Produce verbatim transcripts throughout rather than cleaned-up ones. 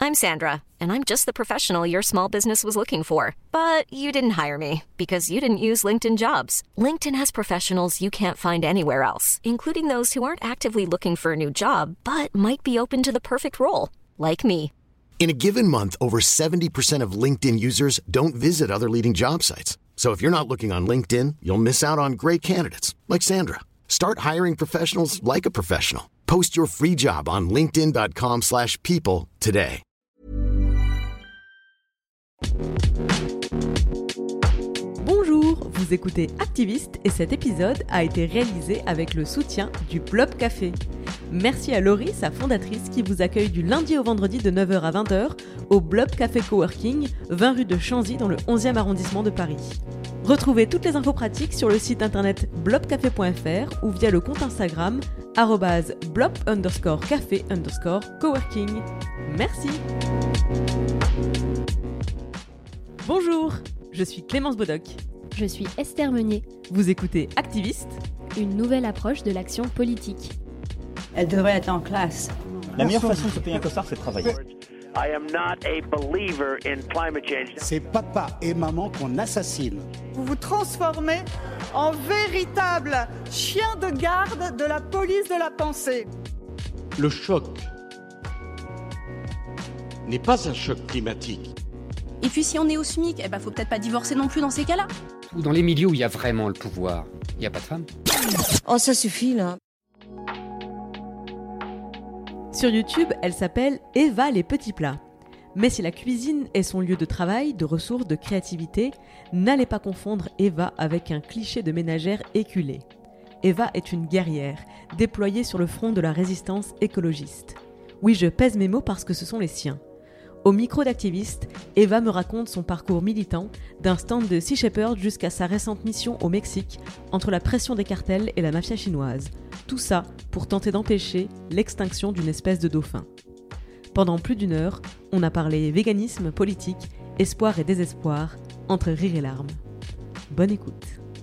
I'm Sandra, and I'm just the professional your small business was looking for. But you didn't hire me because you didn't use LinkedIn Jobs. LinkedIn has professionals you can't find anywhere else, including those who aren't actively looking for a new job, but might be open to the perfect role, like me. In a given month, over seventy percent of LinkedIn users don't visit other leading job sites. So if you're not looking on LinkedIn, you'll miss out on great candidates like Sandra. Start hiring professionals like a professional. Post your free job on linkedin.com slash people today. Bonjour, vous écoutez Activiste et cet épisode a été réalisé avec le soutien du Blob Café. Merci à Laurie, sa fondatrice, qui vous accueille du lundi au vendredi de neuf heures à vingt heures au Blob Café Coworking, vingt rue de Chanzy dans le onzième arrondissement de Paris. Retrouvez toutes les infos pratiques sur le site internet blobcafé point f r ou via le compte Instagram arobase blob underscore café underscore coworking. Merci. Bonjour, je suis Clémence Bodoc. Je suis Esther Meunier. Vous écoutez Activiste, une nouvelle approche de l'action politique. Elle devrait être en classe. La meilleure façon de se payer un costard, c'est de travailler. I am not a believer in climate change. C'est papa et maman qu'on assassine. Vous vous transformez en véritable chien de garde de la police de la pensée. Le choc n'est pas un choc climatique. Et puis si on est au SMIC, eh ben faut peut-être pas divorcer non plus dans ces cas-là. Ou dans les milieux où il y a vraiment le pouvoir, il n'y a pas de femmes. Oh, ça suffit là. Sur YouTube, elle s'appelle Eva les petits plats. Mais si la cuisine est son lieu de travail, de ressources, de créativité, n'allez pas confondre Eva avec un cliché de ménagère éculée. Eva est une guerrière, déployée sur le front de la résistance écologiste. Oui, je pèse mes mots parce que ce sont les siens. Au micro d'Activiste, Eva me raconte son parcours militant, d'un stand de Sea Shepherd jusqu'à sa récente mission au Mexique, entre la pression des cartels et la mafia chinoise. Tout ça pour tenter d'empêcher l'extinction d'une espèce de dauphin. Pendant plus d'une heure, on a parlé véganisme, politique, espoir et désespoir, entre rire et larmes. Bonne écoute.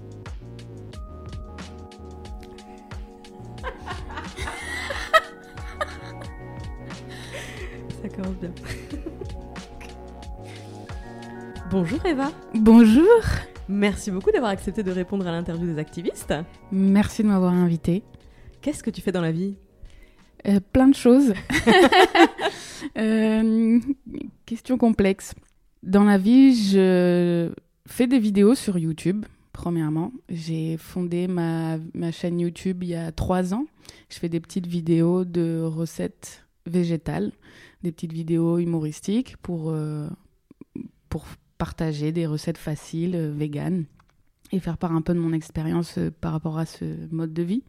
Ça commence bien. Bonjour Eva. Bonjour. Merci beaucoup d'avoir accepté de répondre à l'interview des activistes. Merci de m'avoir invitée. Qu'est-ce que tu fais dans la vie ? euh, Plein de choses. euh, question complexe. Dans la vie, je fais des vidéos sur YouTube, premièrement. J'ai fondé ma, ma chaîne YouTube il y a trois ans. Je fais des petites vidéos de recettes végétales, des petites vidéos humoristiques pour, euh, pour partager des recettes faciles, euh, véganes, et faire part un peu de mon expérience euh, par rapport à ce mode de vie.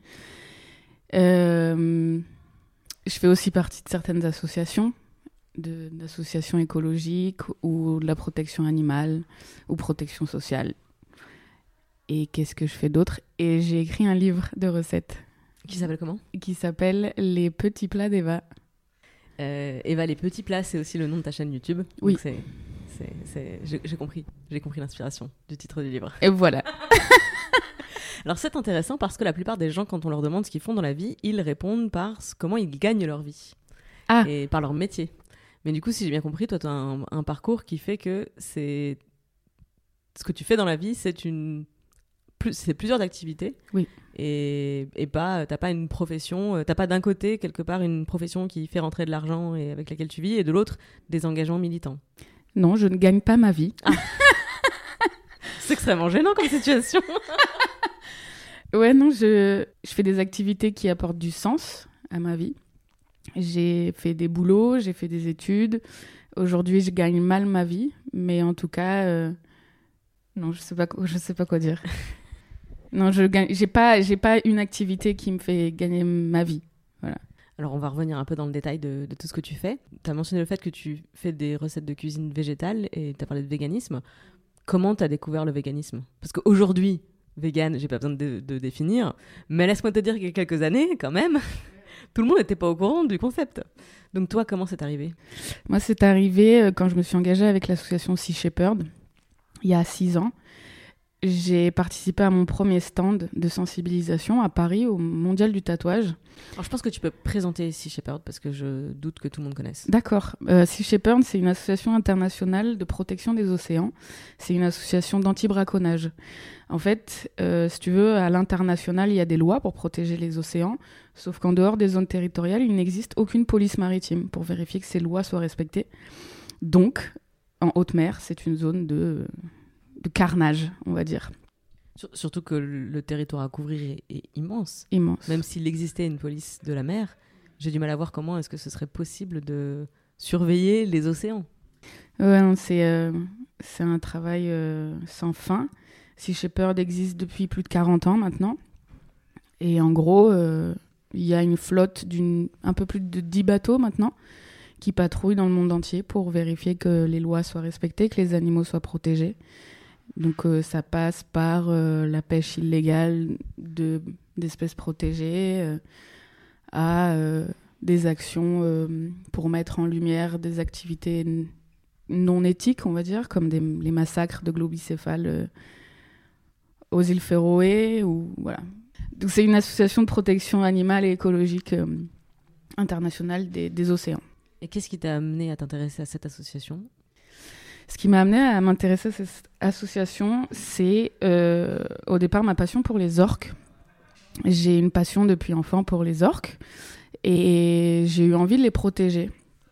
Euh, je fais aussi partie de certaines associations, de, d'associations écologiques ou de la protection animale ou protection sociale. Et qu'est-ce que je fais d'autre ? Et j'ai écrit un livre de recettes. Qui s'appelle comment ? Qui s'appelle Les petits plats d'Eva. Euh, Eva, les petits plats, c'est aussi le nom de ta chaîne YouTube. Oui. Donc c'est, c'est, c'est... J'ai, j'ai compris. J'ai compris l'inspiration du titre du livre. Et voilà. Alors c'est intéressant parce que la plupart des gens, quand on leur demande ce qu'ils font dans la vie, ils répondent par comment ils gagnent leur vie. Ah. Et par leur métier. Mais du coup, si j'ai bien compris, toi, tu as un, un parcours qui fait que c'est... ce que tu fais dans la vie, c'est, une... Plus... c'est plusieurs activités. Oui. Et, et pas, t'as pas une profession, t'as pas d'un côté, quelque part, une profession qui fait rentrer de l'argent et avec laquelle tu vis, et de l'autre, des engagements militants. Non, je ne gagne pas ma vie. Ah. C'est extrêmement gênant comme situation. Ouais, non, je, je fais des activités qui apportent du sens à ma vie. J'ai fait des boulots, j'ai fait des études. Aujourd'hui, je gagne mal ma vie, mais en tout cas, euh... non, je sais pas, je sais pas quoi dire. Non, je gagne, j'ai pas, j'ai pas une activité qui me fait gagner ma vie. Voilà. Alors, on va revenir un peu dans le détail de, de tout ce que tu fais. Tu as mentionné le fait que tu fais des recettes de cuisine végétale et tu as parlé de véganisme. Comment tu as découvert le véganisme ? Parce qu'aujourd'hui, vegan, j'ai pas besoin de, de définir, mais laisse-moi te dire qu'il y a quelques années, quand même, tout le monde n'était pas au courant du concept. Donc toi, comment c'est arrivé ? Moi, c'est arrivé quand je me suis engagée avec l'association Sea Shepherd, il y a six ans. J'ai participé à mon premier stand de sensibilisation à Paris, au Mondial du tatouage. Alors, je pense que tu peux présenter Sea Shepherd parce que je doute que tout le monde connaisse. D'accord. Euh, Sea Shepherd, c'est une association internationale de protection des océans. C'est une association d'anti-braconnage. En fait, euh, si tu veux, à l'international, il y a des lois pour protéger les océans, sauf qu'en dehors des zones territoriales, il n'existe aucune police maritime pour vérifier que ces lois soient respectées. Donc, en haute mer, c'est une zone de... de carnage, on va dire. Surtout que le territoire à couvrir est, est immense. Immense. Même s'il existait une police de la mer, j'ai du mal à voir comment est-ce que ce serait possible de surveiller les océans. Ouais, non, c'est, euh, c'est un travail euh, sans fin. Sea Shepherd existe depuis plus de quarante ans maintenant. Et en gros, euh, il y a une flotte d'une un peu plus de dix bateaux maintenant qui patrouillent dans le monde entier pour vérifier que les lois soient respectées, que les animaux soient protégés. Donc euh, ça passe par euh, la pêche illégale de, d'espèces protégées euh, à euh, des actions euh, pour mettre en lumière des activités n- non éthiques, on va dire, comme des, les massacres de globicéphales euh, aux îles Féroé. Ou, voilà. Donc c'est une association de protection animale et écologique euh, internationale des, des océans. Et qu'est-ce qui t'a amené à t'intéresser à cette association ? Ce qui m'a amené à m'intéresser à cette association, c'est euh, au départ ma passion pour les orques. J'ai une passion depuis enfant pour les orques et j'ai eu envie de les protéger.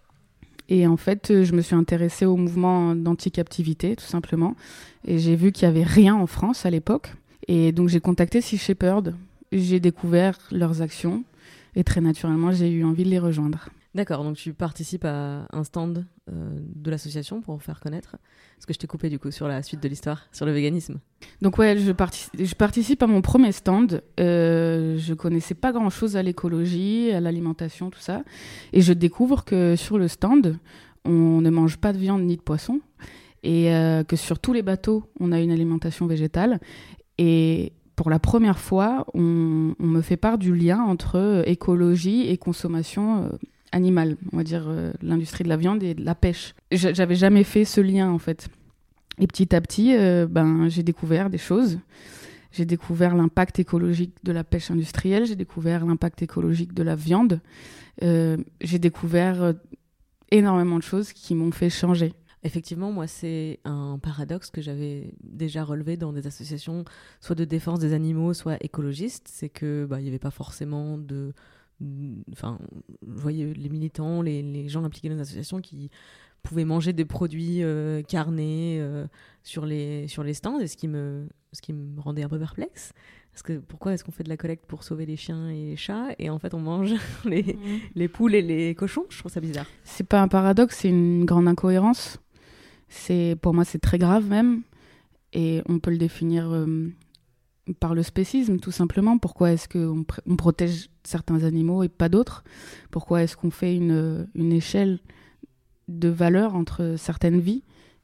Et en fait, je me suis intéressée au mouvement d'anti-captivité, tout simplement. Et j'ai vu qu'il n'y avait rien en France à l'époque. Et donc j'ai contacté Sea Shepherd. J'ai découvert leurs actions et très naturellement, j'ai eu envie de les rejoindre. D'accord, donc tu participes à un stand euh, de l'association pour faire connaître. Parce que je t'ai coupé du coup sur la suite de l'histoire, sur le véganisme. Donc ouais, je, partic- je participe à mon premier stand. Euh, je connaissais pas grand-chose à l'écologie, à l'alimentation, tout ça. Et je découvre que sur le stand, on ne mange pas de viande ni de poisson. Et euh, que sur tous les bateaux, on a une alimentation végétale. Et pour la première fois, on, on me fait part du lien entre écologie et consommation euh, animale, on va dire euh, l'industrie de la viande et de la pêche. J- j'avais jamais fait ce lien en fait. Et petit à petit, euh, ben, j'ai découvert des choses. J'ai découvert l'impact écologique de la pêche industrielle, j'ai découvert l'impact écologique de la viande. Euh, j'ai découvert euh, énormément de choses qui m'ont fait changer. Effectivement, moi, c'est un paradoxe que j'avais déjà relevé dans des associations, soit de défense des animaux, soit écologistes. C'est que bah, il n'y avait pas forcément de... Enfin, vous voyez les militants, les, les gens impliqués dans les associations qui pouvaient manger des produits euh, carnés euh, sur, les, sur les stands, et ce qui, me, ce qui me rendait un peu perplexe. Parce que pourquoi est-ce qu'on fait de la collecte pour sauver les chiens et les chats et en fait on mange les, mmh. les poules et les cochons? Je trouve ça bizarre. C'est pas un paradoxe, c'est une grande incohérence. C'est, pour moi, c'est très grave même. Et on peut le définir euh, par le spécisme, tout simplement. Pourquoi est-ce qu'on pr- on protège certains animaux et pas d'autres? Pourquoi est-ce qu'on fait une, une échelle de valeur entre certaines vies?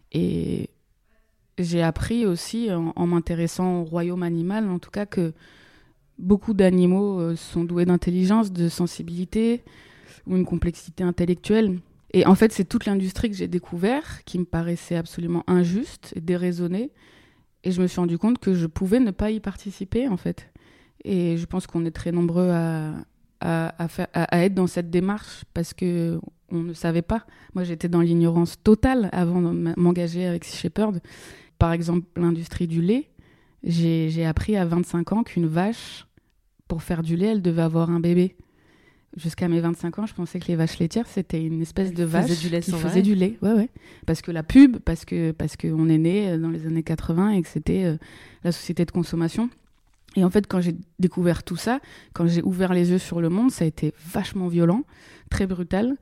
Et j'ai appris aussi, en, en m'intéressant au royaume animal, en tout cas, que beaucoup d'animaux euh, sont doués d'intelligence, de sensibilité ou une complexité intellectuelle. Et en fait, c'est toute l'industrie que j'ai découvert qui me paraissait absolument injuste et déraisonnée. Et je me suis rendu compte que je pouvais ne pas y participer, en fait. Et je pense qu'on est très nombreux à, à, à, faire, à, à être dans cette démarche parce qu'on ne savait pas. Moi, j'étais dans l'ignorance totale avant de m'engager avec Sea Shepherd. Par exemple, l'industrie du lait. J'ai, j'ai appris à vingt-cinq ans qu'une vache, pour faire du lait, elle devait avoir un bébé. Jusqu'à mes vingt-cinq ans, je pensais que les vaches laitières, c'était une espèce de vache faisait du lait qui sans faisait vrai. du lait. Ouais, ouais. Parce que la pub, parce que parce qu'on est né dans les années quatre-vingts et que c'était euh, la société de consommation. Et en fait, quand j'ai découvert tout ça, quand j'ai ouvert les yeux sur le monde, ça a été vachement violent, très brutal.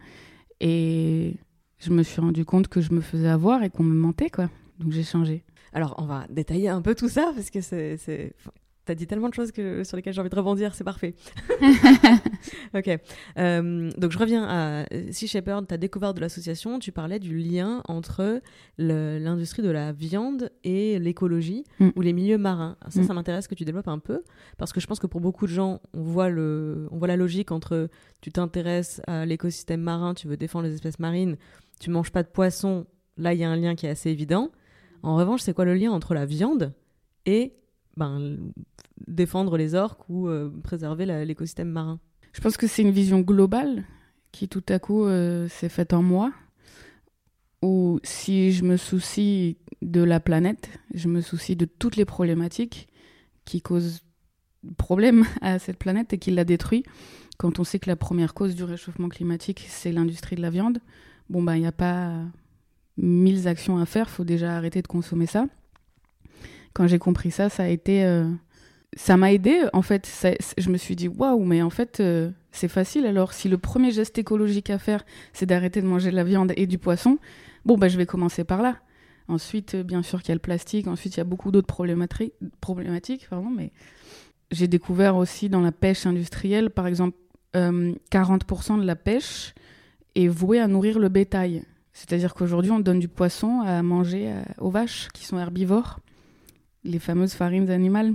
Et je me suis rendu compte que je me faisais avoir et qu'on me mentait, quoi. Donc j'ai changé. Alors, on va détailler un peu tout ça parce que c'est... c'est... T'as dit tellement de choses que, sur lesquelles j'ai envie de rebondir, c'est parfait. Ok. Euh, donc, je reviens à Sea Shepherd, ta découverte de l'association. Tu parlais du lien entre le, l'industrie de la viande et l'écologie mm. ou les milieux marins. Ça, mm. ça m'intéresse que tu développes un peu parce que je pense que pour beaucoup de gens, on voit, le, on voit la logique entre tu t'intéresses à l'écosystème marin, tu veux défendre les espèces marines, tu manges pas de poisson. Là, il y a un lien qui est assez évident. En revanche, c'est quoi le lien entre la viande et ben, défendre les orques ou euh, préserver la, l'écosystème marin. Je pense que c'est une vision globale qui tout à coup euh, s'est faite en moi, où si je me soucie de la planète, je me soucie de toutes les problématiques qui causent problème à cette planète et qui la détruit. Quand on sait que la première cause du réchauffement climatique, c'est l'industrie de la viande, bon ben il n'y a pas mille actions à faire, il faut déjà arrêter de consommer ça. Quand j'ai compris ça, ça a été... Euh, ça m'a aidé en fait. Ça, je me suis dit, waouh, mais en fait, euh, c'est facile. Alors, si le premier geste écologique à faire, c'est d'arrêter de manger de la viande et du poisson, bon, ben, je vais commencer par là. Ensuite, bien sûr qu'il y a le plastique. Ensuite, il y a beaucoup d'autres problémati- problématiques. Pardon, mais j'ai découvert aussi dans la pêche industrielle, par exemple, euh, quarante pour cent de la pêche est vouée à nourrir le bétail. C'est-à-dire qu'aujourd'hui, on donne du poisson à manger à, aux vaches qui sont herbivores, les fameuses farines animales,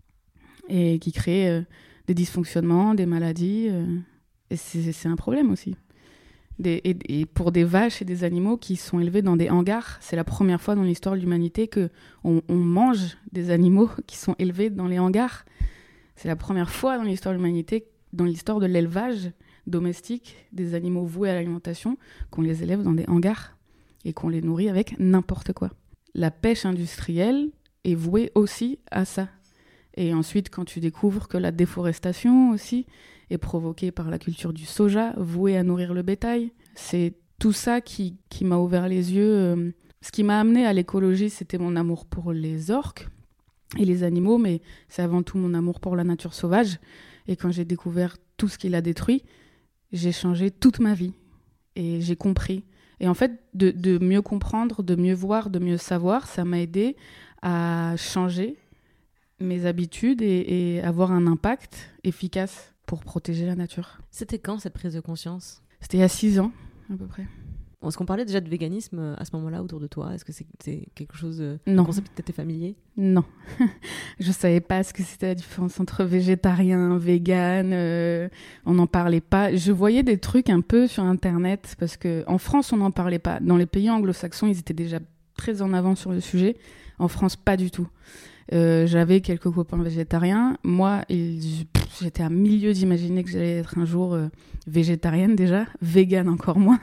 et qui créent euh, des dysfonctionnements, des maladies. Euh, et c'est, c'est un problème aussi. Des, et, et pour des vaches et des animaux qui sont élevés dans des hangars, c'est la première fois dans l'histoire de l'humanité qu'on on mange des animaux qui sont élevés dans les hangars. C'est la première fois dans l'histoire de l'humanité, dans l'histoire de l'élevage domestique, des animaux voués à l'alimentation, qu'on les élève dans des hangars et qu'on les nourrit avec n'importe quoi. La pêche industrielle est vouée aussi à ça. Et ensuite, quand tu découvres que la déforestation aussi est provoquée par la culture du soja, vouée à nourrir le bétail, c'est tout ça qui, qui m'a ouvert les yeux. Ce qui m'a amené à l'écologie, c'était mon amour pour les orques et les animaux, mais c'est avant tout mon amour pour la nature sauvage. Et quand j'ai découvert tout ce qui l'a détruit, j'ai changé toute ma vie. Et j'ai compris. Et en fait, de, de mieux comprendre, de mieux voir, de mieux savoir, ça m'a aidé à changer mes habitudes et, et avoir un impact efficace pour protéger la nature. C'était quand cette prise de conscience ? C'était il y a six ans, à peu près. Est-ce qu'on parlait déjà de véganisme à ce moment-là autour de toi ? Est-ce que c'est, c'est quelque chose, euh, non. un concept qui t'était familier ? Non. Je ne savais pas ce que c'était la différence entre végétarien, vegan, euh, on n'en parlait pas. Je voyais des trucs un peu sur Internet, parce qu'en France, on n'en parlait pas. Dans les pays anglo-saxons, ils étaient déjà très en avant sur le sujet. En France, pas du tout. Euh, j'avais quelques copains végétariens. Moi, ils, pff, j'étais à milieu d'imaginer que j'allais être un jour euh, végétarienne déjà, végane encore moins.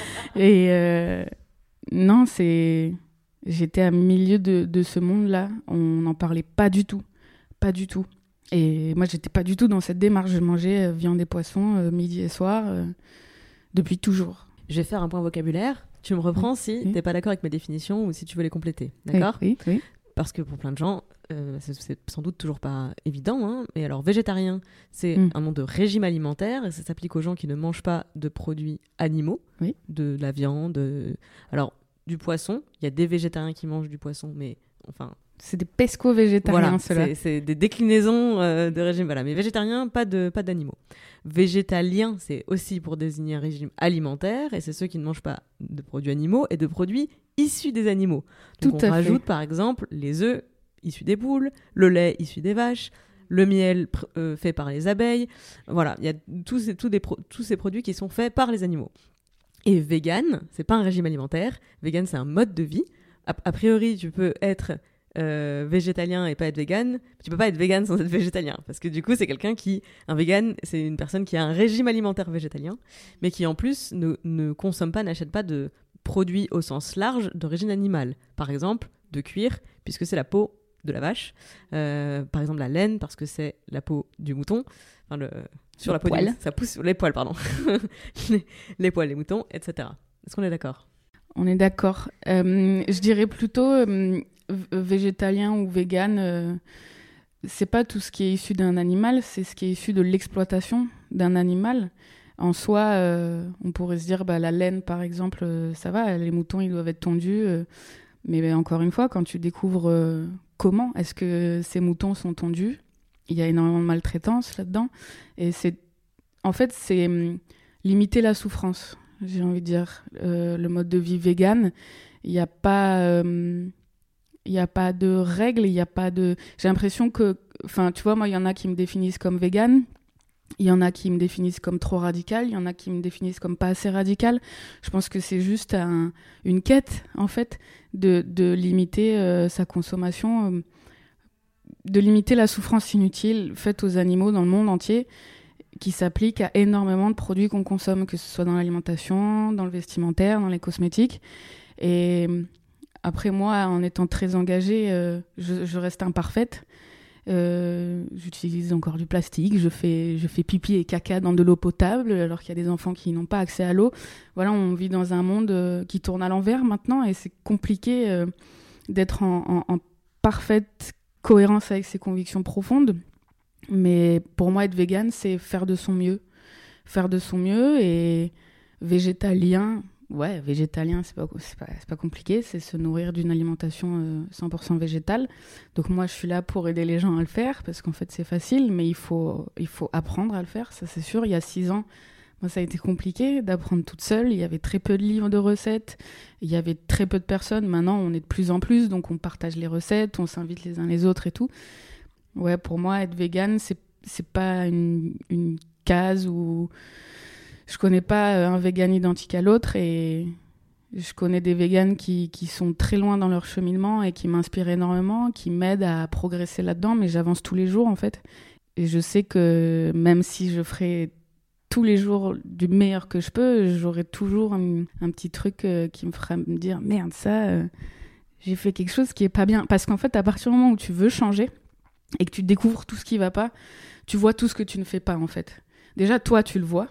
Et euh, non, c'est... j'étais à milieu de, de ce monde-là. On n'en parlait pas du tout. Pas du tout. Et moi, j'étais pas du tout dans cette démarche. Je mangeais euh, viande et poisson euh, midi et soir euh, depuis toujours. Je vais faire un point vocabulaire. Tu me reprends si oui. t'es pas d'accord avec mes définitions ou si tu veux les compléter. D'accord ? Oui, oui, oui. Parce que pour plein de gens, euh, c'est, c'est sans doute toujours pas évident. Hein, mais alors, végétarien, c'est mm. un nom de régime alimentaire et ça s'applique aux gens qui ne mangent pas de produits animaux, oui. de la viande. De... Alors, du poisson, il y a des végétariens qui mangent du poisson, mais enfin... C'est des pesco-végétariens, voilà, ceux-là. C'est, c'est des déclinaisons euh, de régime. Voilà. Mais végétarien, pas, de, pas d'animaux. Végétalien, c'est aussi pour désigner un régime alimentaire, et c'est ceux qui ne mangent pas de produits animaux et de produits issus des animaux. Donc Tout on à rajoute fait. par exemple les œufs issus des poules, le lait issu des vaches, le miel pr- euh, fait par les abeilles. Voilà, il y a tous ces, tous, des pro- tous ces produits qui sont faits par les animaux. Et vegan, c'est pas un régime alimentaire. Vegan, c'est un mode de vie. A, a priori, tu peux être euh, végétalien et pas être vegan. Tu peux pas être vegan sans être végétalien, parce que du coup, c'est quelqu'un qui, un vegan, c'est une personne qui a un régime alimentaire végétalien, mais qui en plus ne, ne consomme pas, n'achète pas de produits au sens large d'origine animale. Par exemple, de cuir, puisque c'est la peau de la vache. Euh, par exemple, la laine, parce que c'est la peau du mouton. Enfin, le, sur les la peau poils. du, ça pousse les poils, pardon. les, les poils, les moutons, et cetera. Est-ce qu'on est d'accord ? On est d'accord. Euh, je dirais plutôt euh, végétalien ou vegan. Euh, c'est pas tout ce qui est issu d'un animal, c'est ce qui est issu de l'exploitation d'un animal. En soi, euh, on pourrait se dire, bah, la laine, par exemple, euh, ça va, les moutons, ils doivent être tondus. Euh, mais bah, encore une fois, quand tu découvres euh, comment est-ce que ces moutons sont tondus, il y a énormément de maltraitance là-dedans. Et c'est, en fait, c'est hum, limiter la souffrance, j'ai envie de dire. Euh, le mode de vie vegan, il n'y a pas... Euh, il n'y a pas de règles, il n'y a pas de... J'ai l'impression que... Enfin, tu vois, moi, il y en a qui me définissent comme vegan. Il y en a qui me définissent comme trop radical, il y en a qui me définissent comme pas assez radical. Je pense que c'est juste un, une quête, en fait, de, de limiter euh, sa consommation euh, de limiter la souffrance inutile faite aux animaux dans le monde entier, qui s'applique à énormément de produits qu'on consomme, que ce soit dans l'alimentation, dans le vestimentaire, dans les cosmétiques. Et après, moi, en étant très engagée, euh, je, je reste imparfaite. Euh, j'utilise encore du plastique, je fais, je fais pipi et caca dans de l'eau potable, alors qu'il y a des enfants qui n'ont pas accès à l'eau. Voilà, on vit dans un monde euh, qui tourne à l'envers maintenant, et c'est compliqué euh, d'être en, en, en parfaite cohérence avec ses convictions profondes. Mais pour moi, être végane, c'est faire de son mieux. Faire de son mieux, et végétalien, ouais, végétalien, c'est pas, c'est pas, c'est pas compliqué, c'est se nourrir d'une alimentation euh, cent pour cent végétale. Donc moi, je suis là pour aider les gens à le faire, parce qu'en fait, c'est facile, mais il faut, il faut apprendre à le faire, ça c'est sûr. Il y a six ans, moi, ça a été compliqué d'apprendre toute seule. Il y avait très peu de livres de recettes, il y avait très peu de personnes. Maintenant, on est de plus en plus, donc on partage les recettes, on s'invite les uns les autres et tout. Ouais, pour moi, être végane, c'est, c'est pas une, une case où... Je connais pas un vegan identique à l'autre, et je connais des véganes qui, qui sont très loin dans leur cheminement et qui m'inspirent énormément, qui m'aident à progresser là-dedans, mais j'avance tous les jours en fait. Et je sais que même si je ferai tous les jours du meilleur que je peux, j'aurai toujours un, un petit truc euh, qui me fera me dire « Merde, ça, euh, j'ai fait quelque chose qui est pas bien ». Parce qu'en fait, à partir du moment où tu veux changer et que tu découvres tout ce qui va pas, tu vois tout ce que tu ne fais pas en fait. Déjà, toi, tu le vois.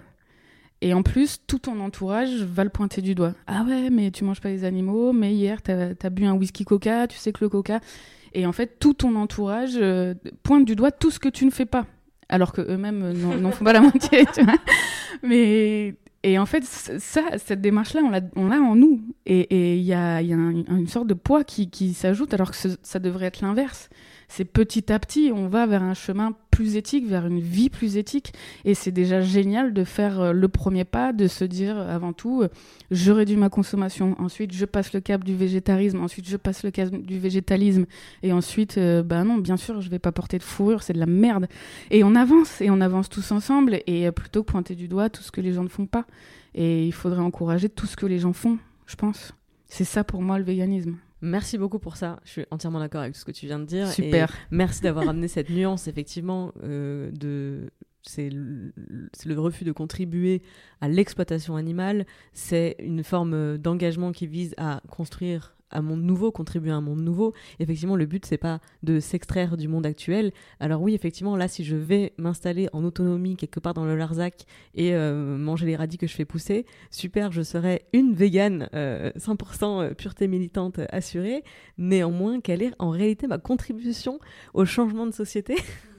Et en plus, tout ton entourage va le pointer du doigt. Ah ouais, mais tu manges pas les animaux, mais hier, t'as, t'as bu un whisky coca, tu sais que le coca... Et en fait, tout ton entourage euh, pointe du doigt tout ce que tu ne fais pas. Alors qu'eux-mêmes euh, n'en, n'en font pas la moitié, tu vois. Mais... Et en fait, ça, cette démarche-là, on l'a, on l'a en nous. Et il y a, y a un, une sorte de poids qui, qui s'ajoute, alors que ce, ça devrait être l'inverse. C'est petit à petit, on va vers un chemin plus éthique, vers une vie plus éthique. Et c'est déjà génial de faire le premier pas, de se dire avant tout, je réduis ma consommation. Ensuite, je passe le cap du végétarisme. Ensuite, je passe le cap du végétalisme. Et ensuite, euh, bah non, bien sûr, je vais pas porter de fourrure, c'est de la merde. Et on avance, et on avance tous ensemble. Et plutôt que pointer du doigt tout ce que les gens ne font pas. Et il faudrait encourager tout ce que les gens font, je pense. C'est ça pour moi le véganisme. Merci beaucoup pour ça, je suis entièrement d'accord avec tout ce que tu viens de dire. Super. Et merci d'avoir amené cette nuance, effectivement, euh, de... C'est le, c'est le refus de contribuer à l'exploitation animale, c'est une forme d'engagement qui vise à construire un monde nouveau, contribuer à un monde nouveau. Effectivement, le but, c'est pas de s'extraire du monde actuel. Alors oui, effectivement, là, si je vais m'installer en autonomie quelque part dans le Larzac et euh, manger les radis que je fais pousser, super, je serai une végane euh, cent pour cent pureté militante assurée. Néanmoins, quelle est en réalité ma contribution au changement de société ?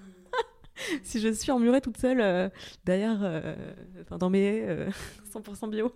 Si je suis emmurée toute seule euh, derrière, euh, enfin, dans mes haies, euh, cent pour cent bio.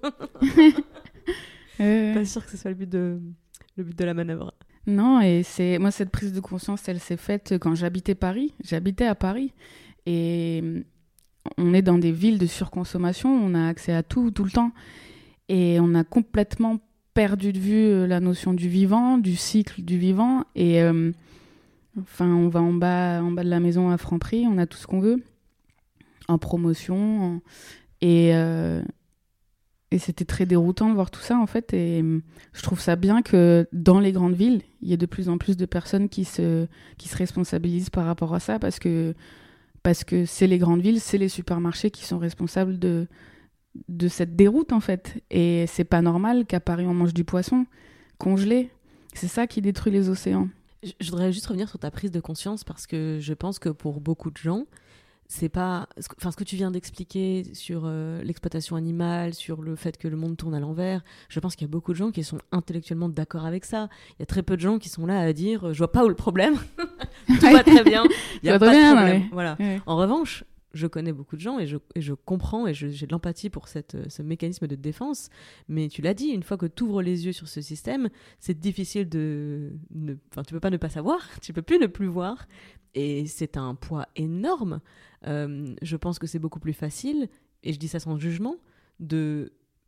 euh... Pas sûr que ce soit le but de... le but de la manœuvre. Non, et c'est moi, cette prise de conscience, elle s'est faite quand j'habitais Paris. J'habitais à Paris, et on est dans des villes de surconsommation, on a accès à tout, tout le temps, et on a complètement perdu de vue la notion du vivant, du cycle du vivant, et euh, enfin, on va en bas, en bas de la maison à Franprix, on a tout ce qu'on veut, en promotion, en... et... Euh... Et c'était très déroutant de voir tout ça, en fait. Et je trouve ça bien que dans les grandes villes, il y ait de plus en plus de personnes qui se, qui se responsabilisent par rapport à ça, parce que, parce que c'est les grandes villes, c'est les supermarchés qui sont responsables de, de cette déroute, en fait. Et c'est pas normal qu'à Paris, on mange du poisson congelé. C'est ça qui détruit les océans. Je, je voudrais juste revenir sur ta prise de conscience, parce que je pense que pour beaucoup de gens, c'est pas, enfin, ce que tu viens d'expliquer sur euh, l'exploitation animale, sur le fait que le monde tourne à l'envers, je pense qu'il y a beaucoup de gens qui sont intellectuellement d'accord avec ça. Il y a très peu de gens qui sont là à dire je vois pas où le problème, tout va très bien, il y a pas de bien, problème. Ouais. Voilà. Ouais. En revanche, je connais beaucoup de gens et je, et je comprends et je, j'ai de l'empathie pour cette, ce mécanisme de défense, mais tu l'as dit, une fois que tu ouvres les yeux sur ce système, c'est difficile de... Ne, enfin, tu peux pas ne pas savoir, tu peux plus ne plus voir, et c'est un poids énorme. Euh, je pense que c'est beaucoup plus facile, et je dis ça sans jugement, de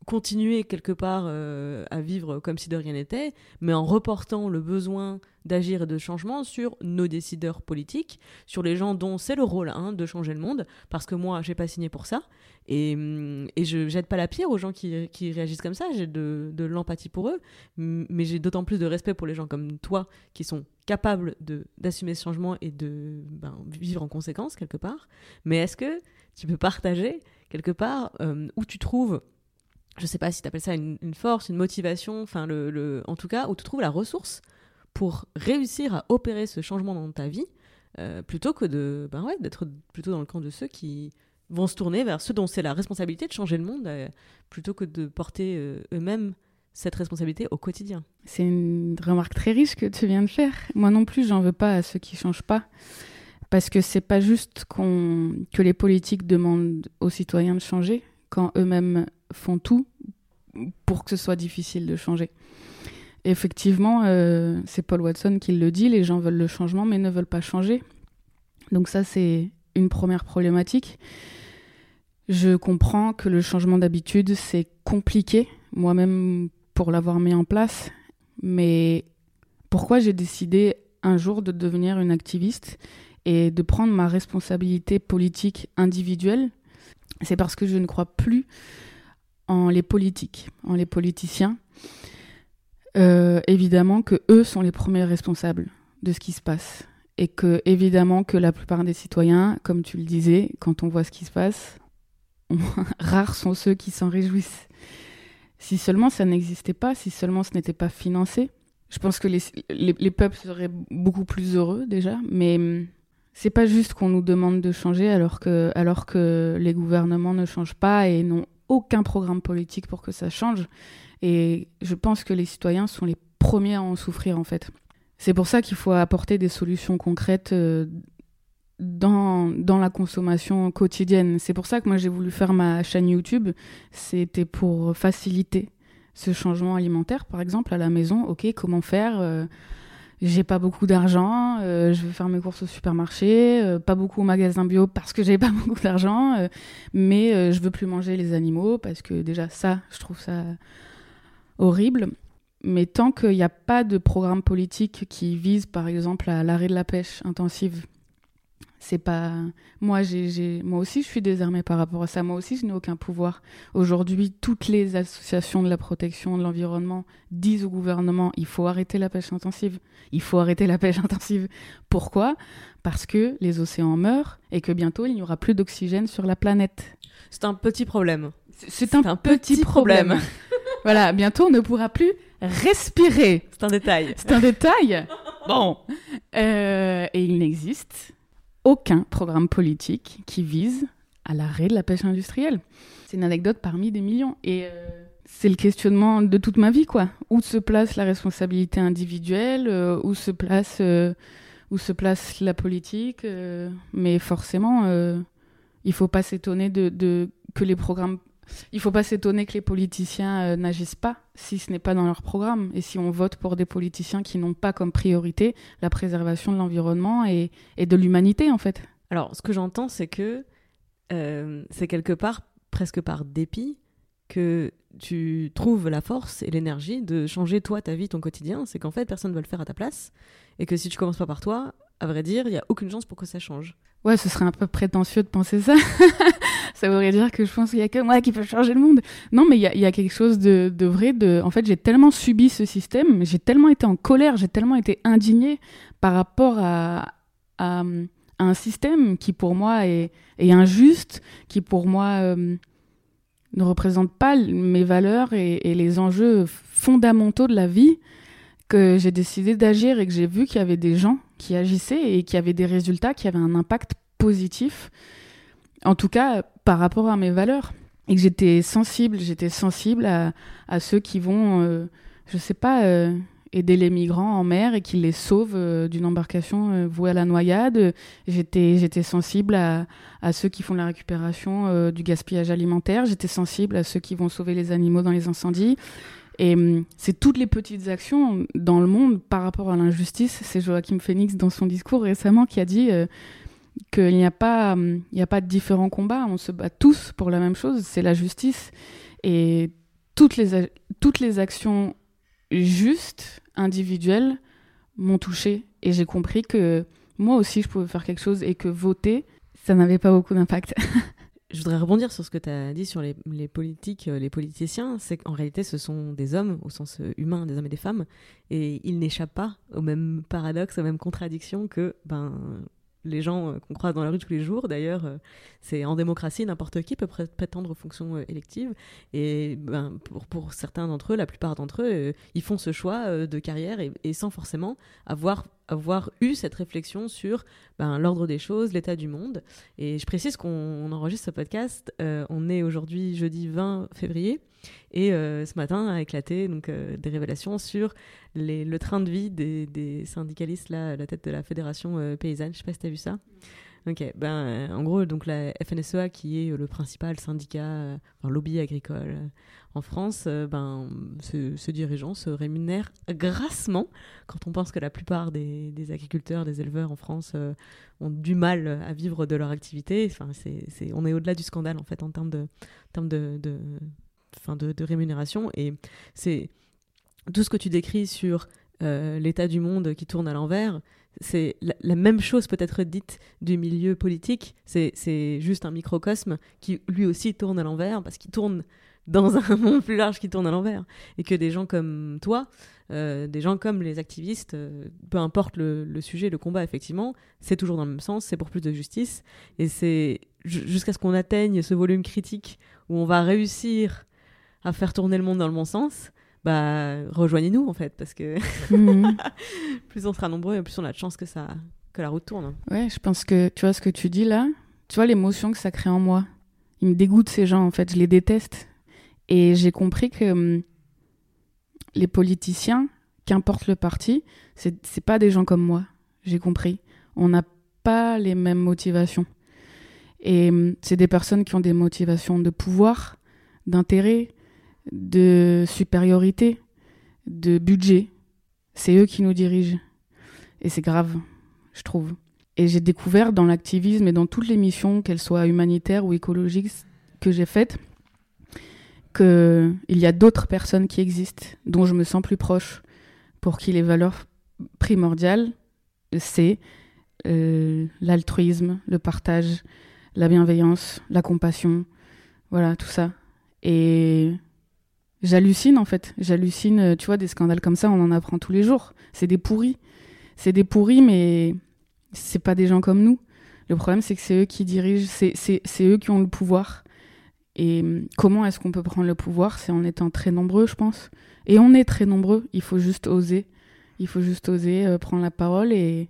continuer quelque part euh, à vivre comme si de rien n'était, mais en reportant le besoin d'agir et de changement sur nos décideurs politiques, sur les gens dont c'est le rôle hein, de changer le monde, parce que moi, j'ai pas signé pour ça, et, et je jette pas la pierre aux gens qui, qui réagissent comme ça, j'ai de, de l'empathie pour eux, mais j'ai d'autant plus de respect pour les gens comme toi, qui sont capables de, d'assumer ce changement et de ben, vivre en conséquence, quelque part. Mais est-ce que tu peux partager, quelque part, euh, où tu trouves, je sais pas si tu appelles ça une, une force, une motivation, enfin le, le, en tout cas, où tu trouves la ressource pour réussir à opérer ce changement dans ta vie, euh, plutôt que de, ben ouais, d'être plutôt dans le camp de ceux qui vont se tourner vers ceux dont c'est la responsabilité de changer le monde, euh, plutôt que de porter euh, eux-mêmes cette responsabilité au quotidien. C'est une remarque très riche que tu viens de faire. Moi non plus, j'en veux pas à ceux qui changent pas, parce que c'est pas juste qu'on, que les politiques demandent aux citoyens de changer, quand eux-mêmes font tout pour que ce soit difficile de changer. Effectivement, euh, c'est Paul Watson qui le dit, les gens veulent le changement mais ne veulent pas changer. Donc ça, c'est une première problématique. Je comprends que le changement d'habitude, c'est compliqué, moi-même pour l'avoir mis en place, mais pourquoi j'ai décidé un jour de devenir une activiste et de prendre ma responsabilité politique individuelle? C'est parce que je ne crois plus en les politiques, en les politiciens. Euh, évidemment que eux sont les premiers responsables de ce qui se passe. Et que, évidemment, que la plupart des citoyens, comme tu le disais, quand on voit ce qui se passe, on... rares sont ceux qui s'en réjouissent. Si seulement ça n'existait pas, si seulement ce n'était pas financé, je pense que les, les, les peuples seraient beaucoup plus heureux déjà, mais c'est pas juste qu'on nous demande de changer alors que, alors que les gouvernements ne changent pas et n'ont aucun programme politique pour que ça change. Et je pense que les citoyens sont les premiers à en souffrir en fait. C'est pour ça qu'il faut apporter des solutions concrètes euh, dans, dans la consommation quotidienne. C'est pour ça que moi j'ai voulu faire ma chaîne YouTube. C'était pour faciliter ce changement alimentaire, par exemple, à la maison. Ok, comment faire euh, j'ai pas beaucoup d'argent, euh, je vais faire mes courses au supermarché, euh, pas beaucoup au magasin bio parce que j'ai pas beaucoup d'argent, euh, mais euh, je veux plus manger les animaux parce que déjà ça, je trouve ça horrible. Mais tant qu'il n'y a pas de programme politique qui vise, par exemple, à l'arrêt de la pêche intensive, c'est pas... Moi, j'ai, j'ai... Moi aussi, je suis désarmée par rapport à ça. Moi aussi, je n'ai aucun pouvoir. Aujourd'hui, toutes les associations de la protection de l'environnement disent au gouvernement il faut arrêter la pêche intensive. Il faut arrêter la pêche intensive. Pourquoi ? Parce que les océans meurent et que bientôt, il n'y aura plus d'oxygène sur la planète. C'est un petit problème. C'est, c'est, un, c'est un petit, petit problème. problème. Voilà, bientôt, on ne pourra plus respirer. C'est un détail. C'est un détail. Bon. Euh, et il n'existe aucun programme politique qui vise à l'arrêt de la pêche industrielle. C'est une anecdote parmi des millions. Et euh, c'est le questionnement de toute ma vie, quoi. Où se place la responsabilité individuelle, euh, où se place, euh, où se place la politique. Euh, mais forcément, euh, il ne faut pas s'étonner de, de, que les programmes... Il ne faut pas s'étonner que les politiciens euh, n'agissent pas si ce n'est pas dans leur programme et si on vote pour des politiciens qui n'ont pas comme priorité la préservation de l'environnement et, et de l'humanité, en fait. Alors, ce que j'entends, c'est que euh, c'est quelque part, presque par dépit, que tu trouves la force et l'énergie de changer, toi, ta vie, ton quotidien. C'est qu'en fait, personne ne va le faire à ta place et que si tu commences pas par toi, à vrai dire, il n'y a aucune chance pour que ça change. Ouais, ce serait un peu prétentieux de penser ça. Ça voudrait dire que je pense qu'il n'y a que moi qui peux changer le monde. Non, mais il y, y a quelque chose de, de vrai. De... En fait, j'ai tellement subi ce système, j'ai tellement été en colère, j'ai tellement été indignée par rapport à, à, à un système qui, pour moi, est, est injuste, qui, pour moi, euh, ne représente pas mes valeurs et, et les enjeux fondamentaux de la vie, que j'ai décidé d'agir et que j'ai vu qu'il y avait des gens qui agissaient et qui avaient des résultats, qui avaient un impact positif, en tout cas par rapport à mes valeurs. Et que j'étais sensible, j'étais sensible à, à ceux qui vont, euh, je sais pas, euh, aider les migrants en mer et qui les sauvent euh, d'une embarcation euh, vouée à la noyade. J'étais, j'étais sensible à, à ceux qui font la récupération euh, du gaspillage alimentaire. J'étais sensible à ceux qui vont sauver les animaux dans les incendies. Et hum, c'est toutes les petites actions dans le monde par rapport à l'injustice. C'est Joachim Phoenix dans son discours récemment qui a dit euh, qu'il n'y a pas, hum, il n'y a pas de différents combats. On se bat tous pour la même chose, c'est la justice. Et toutes les, a- toutes les actions justes, individuelles, m'ont touchée. Et j'ai compris que moi aussi, je pouvais faire quelque chose et que voter, ça n'avait pas beaucoup d'impact. Je voudrais rebondir sur ce que tu as dit sur les, les politiques, les politiciens. C'est qu'en réalité, ce sont des hommes, au sens humain, des hommes et des femmes. Et ils n'échappent pas au même paradoxe, aux mêmes contradictions que ben, les gens qu'on croise dans la rue tous les jours. D'ailleurs, c'est en démocratie, n'importe qui peut pré- prétendre aux fonctions électives. Et ben, pour, pour certains d'entre eux, la plupart d'entre eux, euh, ils font ce choix euh, de carrière et, et sans forcément avoir, avoir eu cette réflexion sur ben, l'ordre des choses, l'état du monde. Et je précise qu'on on enregistre ce podcast. Euh, on est aujourd'hui jeudi vingt février. Et euh, ce matin a éclaté donc, euh, des révélations sur les, le train de vie des, des syndicalistes là, à la tête de la fédération euh, paysanne. Je ne sais pas si tu as vu ça. Ok, ben, euh, en gros, donc, la F N S E A, qui est le principal syndicat, euh, enfin, lobby agricole euh, en France, euh, ben, ce, ce dirigeant se rémunère grassement quand on pense que la plupart des, des agriculteurs, des éleveurs en France euh, ont du mal à vivre de leur activité. Enfin, c'est, c'est, on est au-delà du scandale en fait en termes de, en termes de, de Enfin de, de rémunération. Et c'est tout ce que tu décris sur euh, l'état du monde qui tourne à l'envers, c'est la, la même chose peut être dite du milieu politique. C'est, c'est juste un microcosme qui lui aussi tourne à l'envers parce qu'il tourne dans un monde plus large qui tourne à l'envers. Et que des gens comme toi, euh, des gens comme les activistes, euh, peu importe le, le sujet, le combat, effectivement, c'est toujours dans le même sens, c'est pour plus de justice. Et c'est jusqu'à ce qu'on atteigne ce volume critique où on va réussir à faire tourner le monde dans le bon sens, bah, rejoignez-nous en fait, parce que mmh. plus on sera nombreux, plus on a de chance que, ça, que la route tourne. Ouais, je pense que, tu vois ce que tu dis là, tu vois l'émotion que ça crée en moi. Ils me dégoûtent ces gens en fait, je les déteste. Et j'ai compris que hum, les politiciens, qu'importe le parti, c'est, c'est pas des gens comme moi, j'ai compris. On n'a pas les mêmes motivations. Et hum, c'est des personnes qui ont des motivations de pouvoir, d'intérêt, de supériorité, de budget. C'est eux qui nous dirigent. Et c'est grave, je trouve. Et j'ai découvert dans l'activisme et dans toutes les missions, qu'elles soient humanitaires ou écologiques, que j'ai faites, qu'il y a d'autres personnes qui existent, dont je me sens plus proche, pour qui les valeurs primordiales, c'est euh, l'altruisme, le partage, la bienveillance, la compassion, voilà, tout ça. Et j'hallucine, en fait. J'hallucine, tu vois, des scandales comme ça, on en apprend tous les jours. C'est des pourris. C'est des pourris, mais c'est pas des gens comme nous. Le problème, c'est que c'est eux qui dirigent, c'est, c'est, c'est eux qui ont le pouvoir. Et comment est-ce qu'on peut prendre le pouvoir ? C'est en étant très nombreux, je pense. Et on est très nombreux, il faut juste oser. Il faut juste oser euh, prendre la parole et,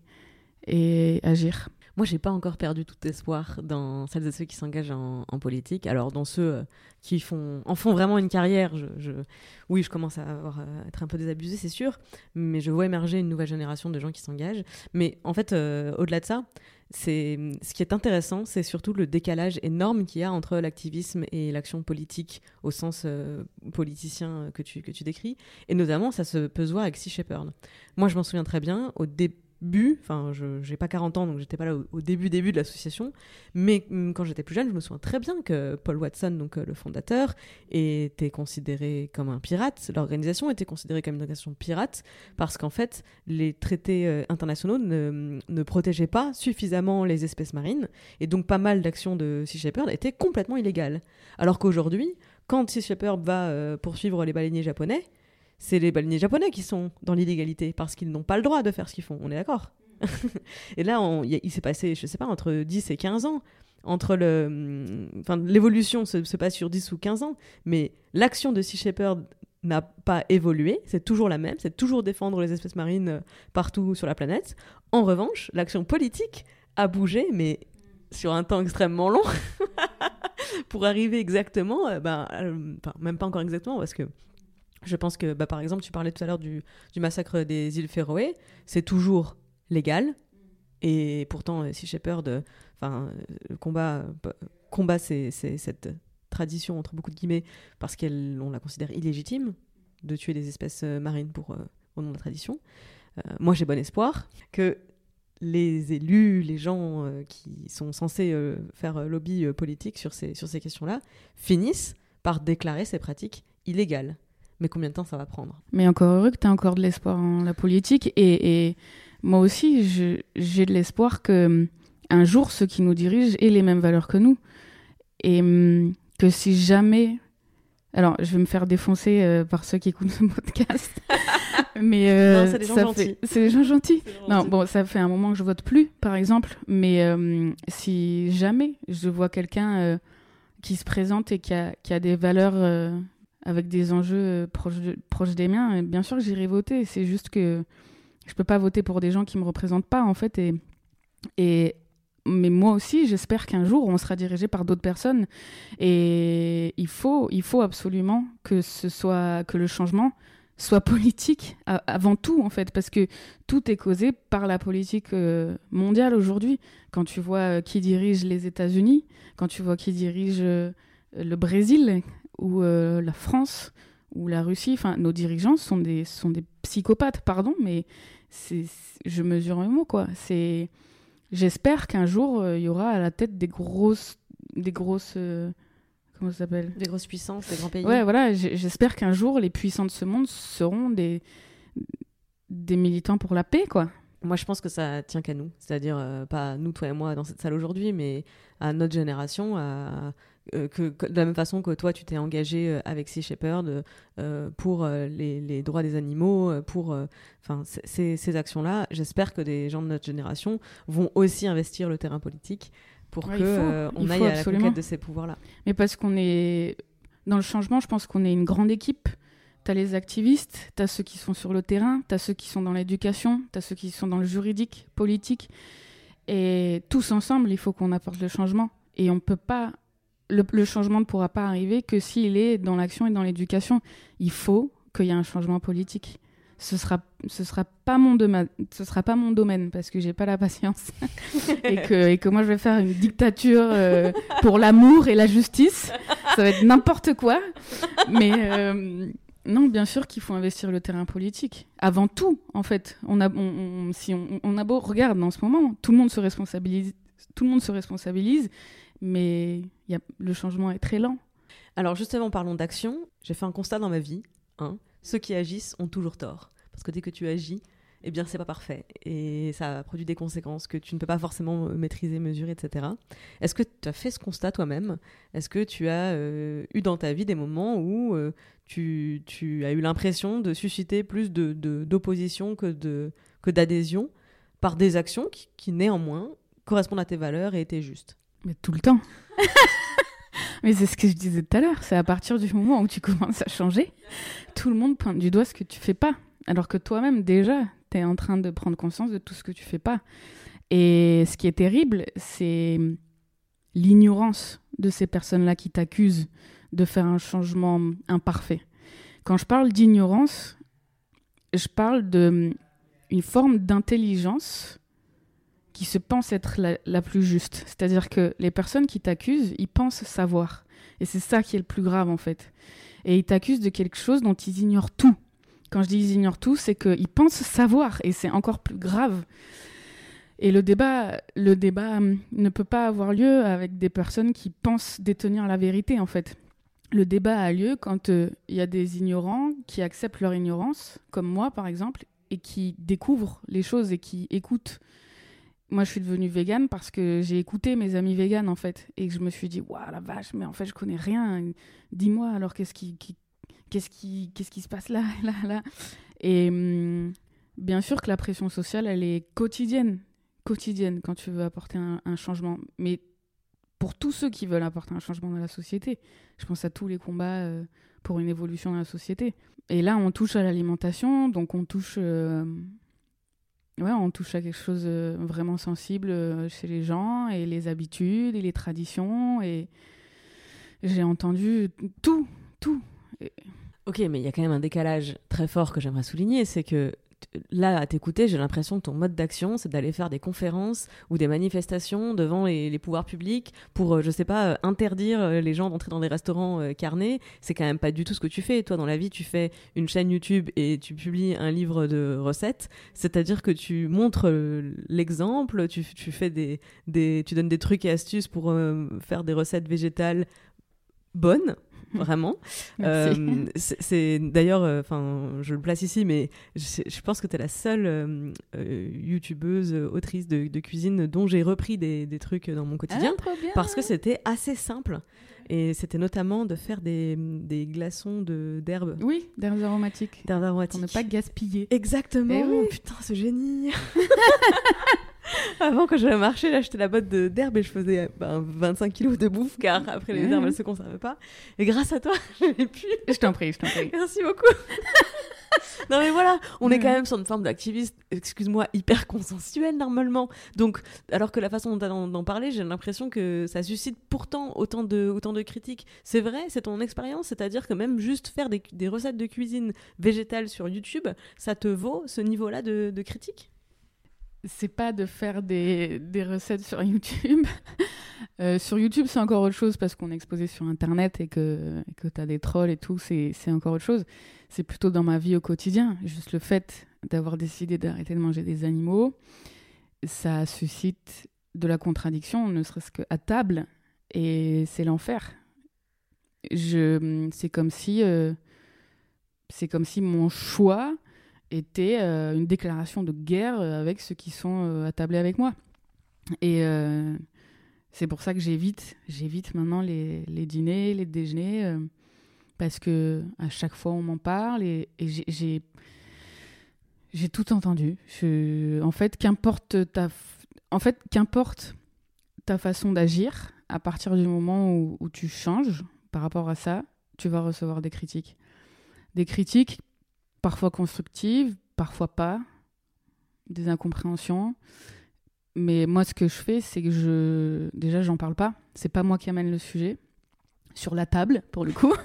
et agir. Moi, j'ai pas encore perdu tout espoir dans celles et ceux qui s'engagent en, en politique. Alors, dans ceux euh, qui font, en font vraiment une carrière, je, je, oui, je commence à avoir, euh, être un peu désabusée, c'est sûr, mais je vois émerger une nouvelle génération de gens qui s'engagent. Mais en fait, euh, au-delà de ça, c'est, ce qui est intéressant, c'est surtout le décalage énorme qu'il y a entre l'activisme et l'action politique au sens euh, politicien que tu, que tu décris. Et notamment, ça se peut se voir avec Sea Shepherd. Moi, je m'en souviens très bien, au début, But, enfin, je j'ai pas quarante ans, donc j'étais pas là au, au début début de l'association, mais hum, quand j'étais plus jeune, je me souviens très bien que Paul Watson, donc euh, le fondateur, était considéré comme un pirate. L'organisation était considérée comme une organisation pirate parce qu'en fait, les traités euh, internationaux ne, ne protégeaient pas suffisamment les espèces marines, et donc pas mal d'actions de Sea Shepherd étaient complètement illégales. Alors qu'aujourd'hui, quand Sea Shepherd va euh, poursuivre les baleiniers japonais, c'est les baleiniers japonais qui sont dans l'illégalité parce qu'ils n'ont pas le droit de faire ce qu'ils font, on est d'accord. Et là, on, y a, il s'est passé, je sais pas, entre dix et quinze ans. Entre le, enfin, l'évolution se, se passe sur dix ou quinze ans, mais l'action de Sea Shepherd n'a pas évolué, c'est toujours la même, c'est toujours défendre les espèces marines partout sur la planète. En revanche, l'action politique a bougé, mais sur un temps extrêmement long, pour arriver exactement, euh, ben, euh, enfin, même pas encore exactement, parce que je pense que, bah, par exemple, tu parlais tout à l'heure du, du massacre des îles Féroé, c'est toujours légal, et pourtant, euh, Sea Shepherd, enfin, euh, le combat, euh, combat c'est, c'est cette tradition, entre beaucoup de guillemets, parce qu'on la considère illégitime, de tuer des espèces euh, marines pour, euh, au nom de la tradition. Euh, moi, j'ai bon espoir que les élus, les gens euh, qui sont censés euh, faire lobby euh, politique sur ces, sur ces questions-là, finissent par déclarer ces pratiques illégal. Mais combien de temps ça va prendre ? Mais encore heureux que tu as encore de l'espoir en la politique. Et, et moi aussi, je, j'ai de l'espoir que un jour, ceux qui nous dirigent aient les mêmes valeurs que nous. Et que si jamais... Alors, je vais me faire défoncer euh, par ceux qui écoutent ce podcast. Mais euh, non, c'est des gens ça gentils. Fait... C'est des gens gentils. C'est des gens non, gentils. bon, ça fait un moment que je vote plus, par exemple. Mais euh, si jamais je vois quelqu'un euh, qui se présente et qui a, qui a des valeurs euh, avec des enjeux euh, proches, de, proches des miens, bien sûr que j'irai voter. C'est juste que je peux pas voter pour des gens qui me représentent pas, en fait. Et, et mais moi aussi, j'espère qu'un jour, on sera dirigé par d'autres personnes. Et il faut, il faut absolument que ce soit, que le changement soit politique à, avant tout, en fait, parce que tout est causé par la politique euh, mondiale aujourd'hui. Quand tu vois euh, qui dirige les États-Unis, quand tu vois qui dirige euh, le Brésil ou euh, la France ou la Russie, enfin, nos dirigeants sont des, sont des psychopathes, pardon, mais c'est, c'est, je mesure mes mots, quoi. C'est... J'espère qu'un jour, il euh, y aura à la tête des grosses... Des grosses euh, comment ça s'appelle ? Des grosses puissances, des grands pays. Ouais, voilà. J'espère qu'un jour, les puissants de ce monde seront des, des militants pour la paix, quoi. Moi, je pense que ça tient qu'à nous. C'est-à-dire, euh, pas nous, toi et moi, dans cette salle aujourd'hui, mais à notre génération, à... Euh, que, que, de la même façon que toi, tu t'es engagé euh, avec Sea Shepherd euh, pour euh, les, les droits des animaux, euh, pour euh, ces, ces actions-là, j'espère que des gens de notre génération vont aussi investir le terrain politique pour ouais, qu'on euh, aille à la conquête de ces pouvoirs-là. Mais parce qu'on est... Dans le changement, je pense qu'on est une grande équipe. T'as les activistes, t'as ceux qui sont sur le terrain, t'as ceux qui sont dans l'éducation, t'as ceux qui sont dans le juridique, politique. Et tous ensemble, il faut qu'on apporte le changement. Et on peut pas... Le, le changement ne pourra pas arriver que s'il est dans l'action et dans l'éducation. Il faut qu'il y ait un changement politique. Ce sera, ce sera pas mon domaine, ce sera pas mon domaine parce que j'ai pas la patience et que et que moi je vais faire une dictature euh, pour l'amour et la justice. Ça va être n'importe quoi. Mais euh, non, bien sûr qu'il faut investir le terrain politique. Avant tout, en fait, on a, on, on, si on, on a beau regarde en ce moment, tout le monde se responsabilise, tout le monde se responsabilise. Mais y a, le changement est très lent. Alors justement, parlons d'action. J'ai fait un constat dans ma vie. Hein. Ceux qui agissent ont toujours tort. Parce que dès que tu agis, eh bien, c'est pas parfait. Et ça produit des conséquences que tu ne peux pas forcément maîtriser, mesurer, et cetera. Est-ce que tu as fait ce constat toi-même ? Est-ce que tu as euh, eu dans ta vie des moments où euh, tu, tu as eu l'impression de susciter plus de, de, d'opposition que, de, que d'adhésion par des actions qui, qui, néanmoins, correspondent à tes valeurs et étaient justes ? Mais tout le temps. Mais c'est ce que je disais tout à l'heure. C'est à partir du moment où tu commences à changer, tout le monde pointe du doigt ce que tu fais pas. Alors que toi-même, déjà, tu es en train de prendre conscience de tout ce que tu fais pas. Et ce qui est terrible, c'est l'ignorance de ces personnes-là qui t'accusent de faire un changement imparfait. Quand je parle d'ignorance, je parle d'une forme d'intelligence qui se pense être la, la plus juste. C'est-à-dire que les personnes qui t'accusent, ils pensent savoir. Et c'est ça qui est le plus grave, en fait. Et ils t'accusent de quelque chose dont ils ignorent tout. Quand je dis ils ignorent tout, c'est qu'ils pensent savoir. Et c'est encore plus grave. Et le débat, le débat ne peut pas avoir lieu avec des personnes qui pensent détenir la vérité, en fait. Le débat a lieu quand il euh, y a des ignorants qui acceptent leur ignorance, comme moi, par exemple, et qui découvrent les choses et qui écoutent. Moi, je suis devenue végane parce que j'ai écouté mes amis véganes, en fait, et que je me suis dit, waouh, la vache, mais en fait, je connais rien. Dis-moi, alors, qu'est-ce qui, qui, qu'est-ce qui, qu'est-ce qui se passe là, là, là Et hum, bien sûr que la pression sociale, elle est quotidienne, quotidienne quand tu veux apporter un, un changement. Mais pour tous ceux qui veulent apporter un changement dans la société, je pense à tous les combats euh, pour une évolution dans la société. Et là, on touche à l'alimentation, donc on touche... Euh, Ouais, on touche à quelque chose de vraiment sensible chez les gens, et les habitudes, et les traditions, et j'ai entendu tout, tout. Et... Ok, mais il y a quand même un décalage très fort que j'aimerais souligner, c'est que là, à t'écouter, j'ai l'impression que ton mode d'action, c'est d'aller faire des conférences ou des manifestations devant les, les pouvoirs publics pour, je sais pas, interdire les gens d'entrer dans des restaurants euh, carnés. C'est quand même pas du tout ce que tu fais. Toi, dans la vie, tu fais une chaîne YouTube et tu publies un livre de recettes. C'est-à-dire que tu montres l'exemple, tu, tu, fais des, des, tu donnes des trucs et astuces pour euh, faire des recettes végétales bonnes. vraiment. Merci. Euh, c'est, c'est d'ailleurs, enfin, euh, je le place ici, mais je, je pense que tu es la seule euh, euh, youtubeuse, autrice de, de cuisine dont j'ai repris des, des trucs dans mon quotidien, ah, trop bien. parce que c'était assez simple. Et c'était notamment de faire des, des glaçons de, d'herbes. Oui, d'herbes aromatiques. D'herbes aromatiques. Pour ne pas gaspiller. Exactement. Eh oui. Putain, ce génie. Avant, quand j'allais marcher, j'achetais la botte de, d'herbes et je faisais ben, vingt-cinq kilos de bouffe, car après les mmh. herbes, elles se conservaient pas. Et grâce à toi, je l'ai pu. Je t'en prie, je t'en prie. Merci beaucoup. Non mais voilà, on mmh. est quand même sur une forme d'activiste, excuse-moi, hyper consensuelle normalement. Donc, alors que la façon dont tu as d'en parler, j'ai l'impression que ça suscite pourtant autant de, autant de critiques. C'est vrai, c'est ton expérience, c'est-à-dire que même juste faire des, des recettes de cuisine végétale sur YouTube, ça te vaut ce niveau-là de, de critique ? C'est pas de faire des, des recettes sur YouTube. euh, sur YouTube, c'est encore autre chose parce qu'on est exposé sur Internet et que, et que tu as des trolls et tout, c'est, c'est encore autre chose. C'est plutôt dans ma vie au quotidien. Juste le fait d'avoir décidé d'arrêter de manger des animaux, ça suscite de la contradiction, ne serait-ce qu'à table, et c'est l'enfer. Je, c'est comme si, euh, c'est comme si mon choix était euh, une déclaration de guerre avec ceux qui sont euh, attablés avec moi. Et euh, c'est pour ça que j'évite, j'évite maintenant les, les dîners, les déjeuners, euh, parce que à chaque fois on m'en parle et, et j'ai, j'ai, j'ai tout entendu. Je, en fait, qu'importe ta, en fait, qu'importe ta façon d'agir, à partir du moment où, où tu changes par rapport à ça, tu vas recevoir des critiques. Des critiques parfois constructives, parfois pas, des incompréhensions. Mais moi, ce que je fais, c'est que je... Déjà, j'en parle pas. C'est pas moi qui amène le sujet sur la table, pour le coup.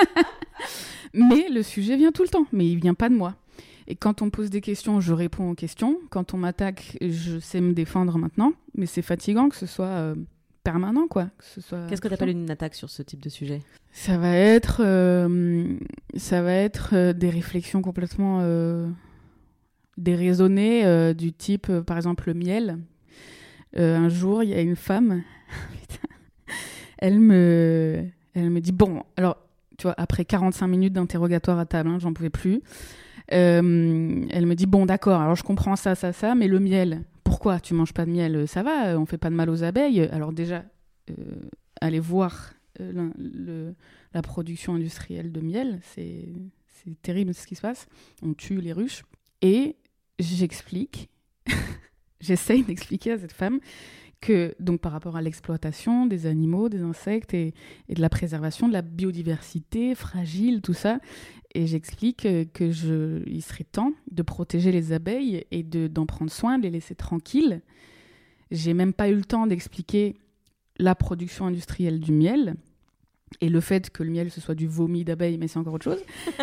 Mais le sujet vient tout le temps. Mais il vient pas de moi. Et quand on me pose des questions, je réponds aux questions. Quand on m'attaque, je sais me défendre maintenant. Mais c'est fatigant que ce soit euh, permanent, quoi. Que ce soit Qu'est-ce que tu appelles une attaque sur ce type de sujet ? Ça va être, euh, ça va être euh, des réflexions complètement euh, déraisonnées, euh, du type, euh, par exemple, le miel. Euh, un jour, il y a une femme, elle me, elle me dit, bon, alors, tu vois, après quarante-cinq minutes d'interrogatoire à table, hein, j'en pouvais plus, euh, elle me dit, bon, d'accord, alors je comprends ça, ça, ça, mais le miel, pourquoi tu manges pas de miel ? Ça va, on fait pas de mal aux abeilles. Alors déjà, euh, allez voir euh, la, le, la production industrielle de miel, c'est, c'est terrible ce qui se passe. On tue les ruches. Et j'explique, j'essaye d'expliquer à cette femme que, donc par rapport à l'exploitation des animaux, des insectes et, et de la préservation de la biodiversité fragile, tout ça, et j'explique que je, il serait temps de protéger les abeilles et de, d'en prendre soin, de les laisser tranquilles. J'ai même pas eu le temps d'expliquer la production industrielle du miel et le fait que le miel, ce soit du vomi d'abeilles, mais c'est encore autre chose.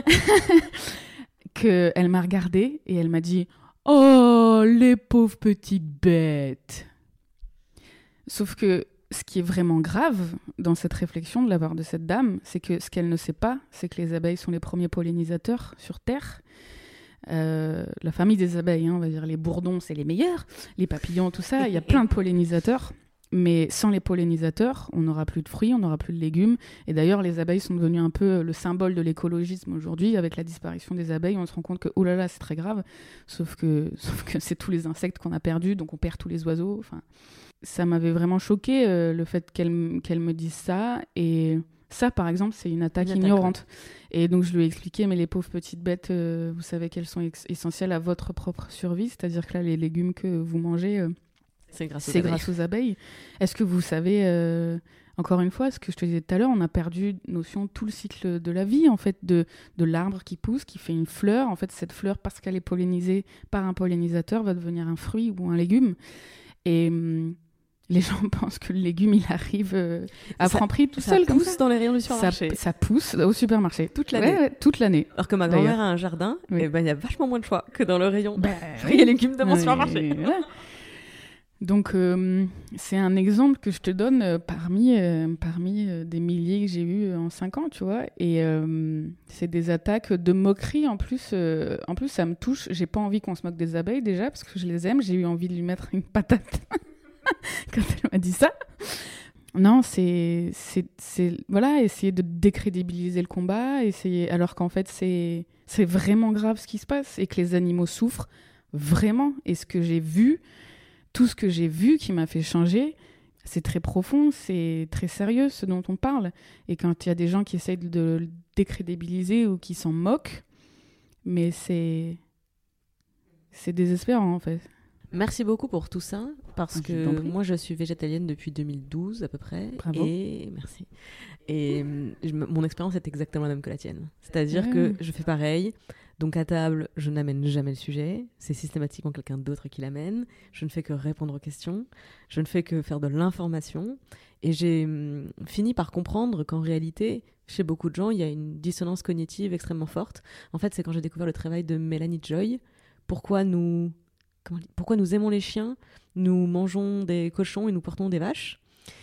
Qu'elle m'a regardée et elle m'a dit « Oh, les pauvres petites bêtes !» Sauf que ce qui est vraiment grave dans cette réflexion de la part de cette dame, c'est que ce qu'elle ne sait pas, c'est que les abeilles sont les premiers pollinisateurs sur Terre. Euh, la famille des abeilles, hein, on va dire les bourdons, c'est les meilleurs, les papillons, tout ça, il y a plein de pollinisateurs. Mais sans les pollinisateurs, on n'aura plus de fruits, on n'aura plus de légumes. Et d'ailleurs, les abeilles sont devenues un peu le symbole de l'écologisme aujourd'hui. Avec la disparition des abeilles, on se rend compte que, oh là là, c'est très grave. Sauf que, sauf que c'est tous les insectes qu'on a perdus, donc on perd tous les oiseaux. Enfin, ça m'avait vraiment choqué euh, le fait qu'elle, qu'elle me dise ça. Et ça, par exemple, c'est une attaque, une attaque ignorante. Ouais. Et donc, je lui ai expliqué, mais les pauvres petites bêtes, euh, vous savez qu'elles sont ex- essentielles à votre propre survie. C'est-à-dire que là, les légumes que vous mangez... Euh, C'est grâce aux, c'est abeilles. grâce aux abeilles. Est-ce que vous savez, euh, encore une fois, ce que je te disais tout à l'heure, on a perdu notion tout le cycle de la vie, en fait, de, de l'arbre qui pousse, qui fait une fleur. En fait, cette fleur, parce qu'elle est pollinisée par un pollinisateur, va devenir un fruit ou un légume. Et hum, les gens pensent que le légume, il arrive euh, à franc prix tout ça seul. Ça pousse comme ça. dans les rayons du supermarché. Ça, ça pousse au supermarché. Toute l'année. Ouais, ouais, toute l'année. Alors que ma D'ailleurs. grand-mère a un jardin, oui. et ben, il y a vachement moins de choix que dans le rayon bah, fruits oui. et légumes de mon oui, supermarché. Voilà. Donc, euh, c'est un exemple que je te donne euh, parmi, euh, parmi euh, des milliers que j'ai eus en cinq ans, tu vois. Et euh, c'est des attaques de moquerie. En plus, euh, en plus, ça me touche. J'ai pas envie qu'on se moque des abeilles, déjà, parce que je les aime. J'ai eu envie de lui mettre une patate quand elle m'a dit ça. Non, c'est, c'est, c'est voilà, essayer de décrédibiliser le combat, essayer, alors qu'en fait, c'est, c'est vraiment grave ce qui se passe et que les animaux souffrent vraiment. Et ce que j'ai vu, tout ce que j'ai vu qui m'a fait changer, c'est très profond, c'est très sérieux ce dont on parle. Et quand il y a des gens qui essayent de le décrédibiliser ou qui s'en moquent, mais c'est, c'est désespérant en fait. Merci beaucoup pour tout ça, parce Je que moi je suis végétalienne depuis deux mille douze à peu près. Bravo. Et merci. Et je, mon expérience est exactement la même que la tienne. C'est-à-dire Ouais. que je fais pareil. Donc à table, je n'amène jamais le sujet. C'est systématiquement quelqu'un d'autre qui l'amène. Je ne fais que répondre aux questions. Je ne fais que faire de l'information. Et j'ai hum, fini par comprendre qu'en réalité, chez beaucoup de gens, il y a une dissonance cognitive extrêmement forte. En fait, c'est quand j'ai découvert le travail de Mélanie Joy. Pourquoi nous... Comment dire, pourquoi nous aimons les chiens, nous mangeons des cochons et nous portons des vaches.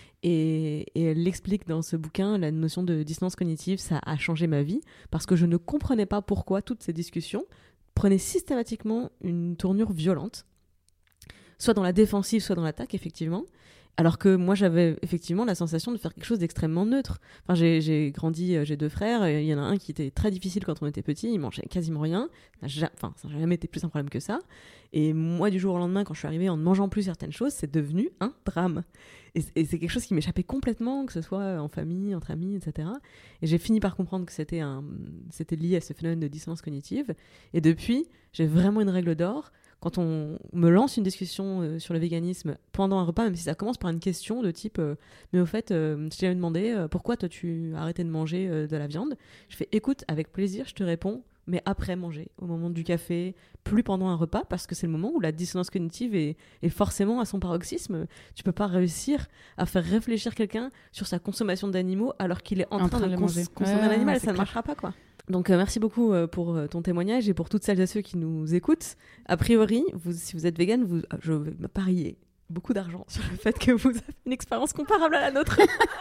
Et, et elle l'explique dans ce bouquin, la notion de dissonance cognitive, ça a changé ma vie, parce que je ne comprenais pas pourquoi toutes ces discussions prenaient systématiquement une tournure violente, soit dans la défensive, soit dans l'attaque, effectivement. Alors que moi, j'avais effectivement la sensation de faire quelque chose d'extrêmement neutre. Enfin, j'ai, j'ai grandi, j'ai deux frères, il y en a un qui était très difficile quand on était petit, il mangeait quasiment rien. Enfin, ça n'a jamais été plus un problème que ça. Et moi, du jour au lendemain, quand je suis arrivée en ne mangeant plus certaines choses, c'est devenu un drame. Et, et c'est quelque chose qui m'échappait complètement, que ce soit en famille, entre amis, et cetera. Et j'ai fini par comprendre que c'était, un, c'était lié à ce phénomène de dissonance cognitive. Et depuis, j'ai vraiment une règle d'or. Quand on me lance une discussion euh, sur le véganisme pendant un repas, même si ça commence par une question de type euh, « Mais au fait, euh, je t'ai demandé euh, pourquoi toi tu as arrêté de manger euh, de la viande ?» Je fais « Écoute, avec plaisir, je te réponds, mais après manger, au moment du café, plus pendant un repas, parce que c'est le moment où la dissonance cognitive est, est forcément à son paroxysme. Tu peux pas réussir à faire réfléchir quelqu'un sur sa consommation d'animaux alors qu'il est en, en train, train de, de cons- consommer ouais, un animal, ça ne marchera pas, quoi. Donc euh, merci beaucoup euh, pour euh, ton témoignage et pour toutes celles et ceux qui nous écoutent. A priori, vous, si vous êtes végane, vous, je vais me parier beaucoup d'argent sur le fait que vous avez une expérience comparable à la nôtre.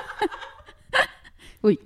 Oui.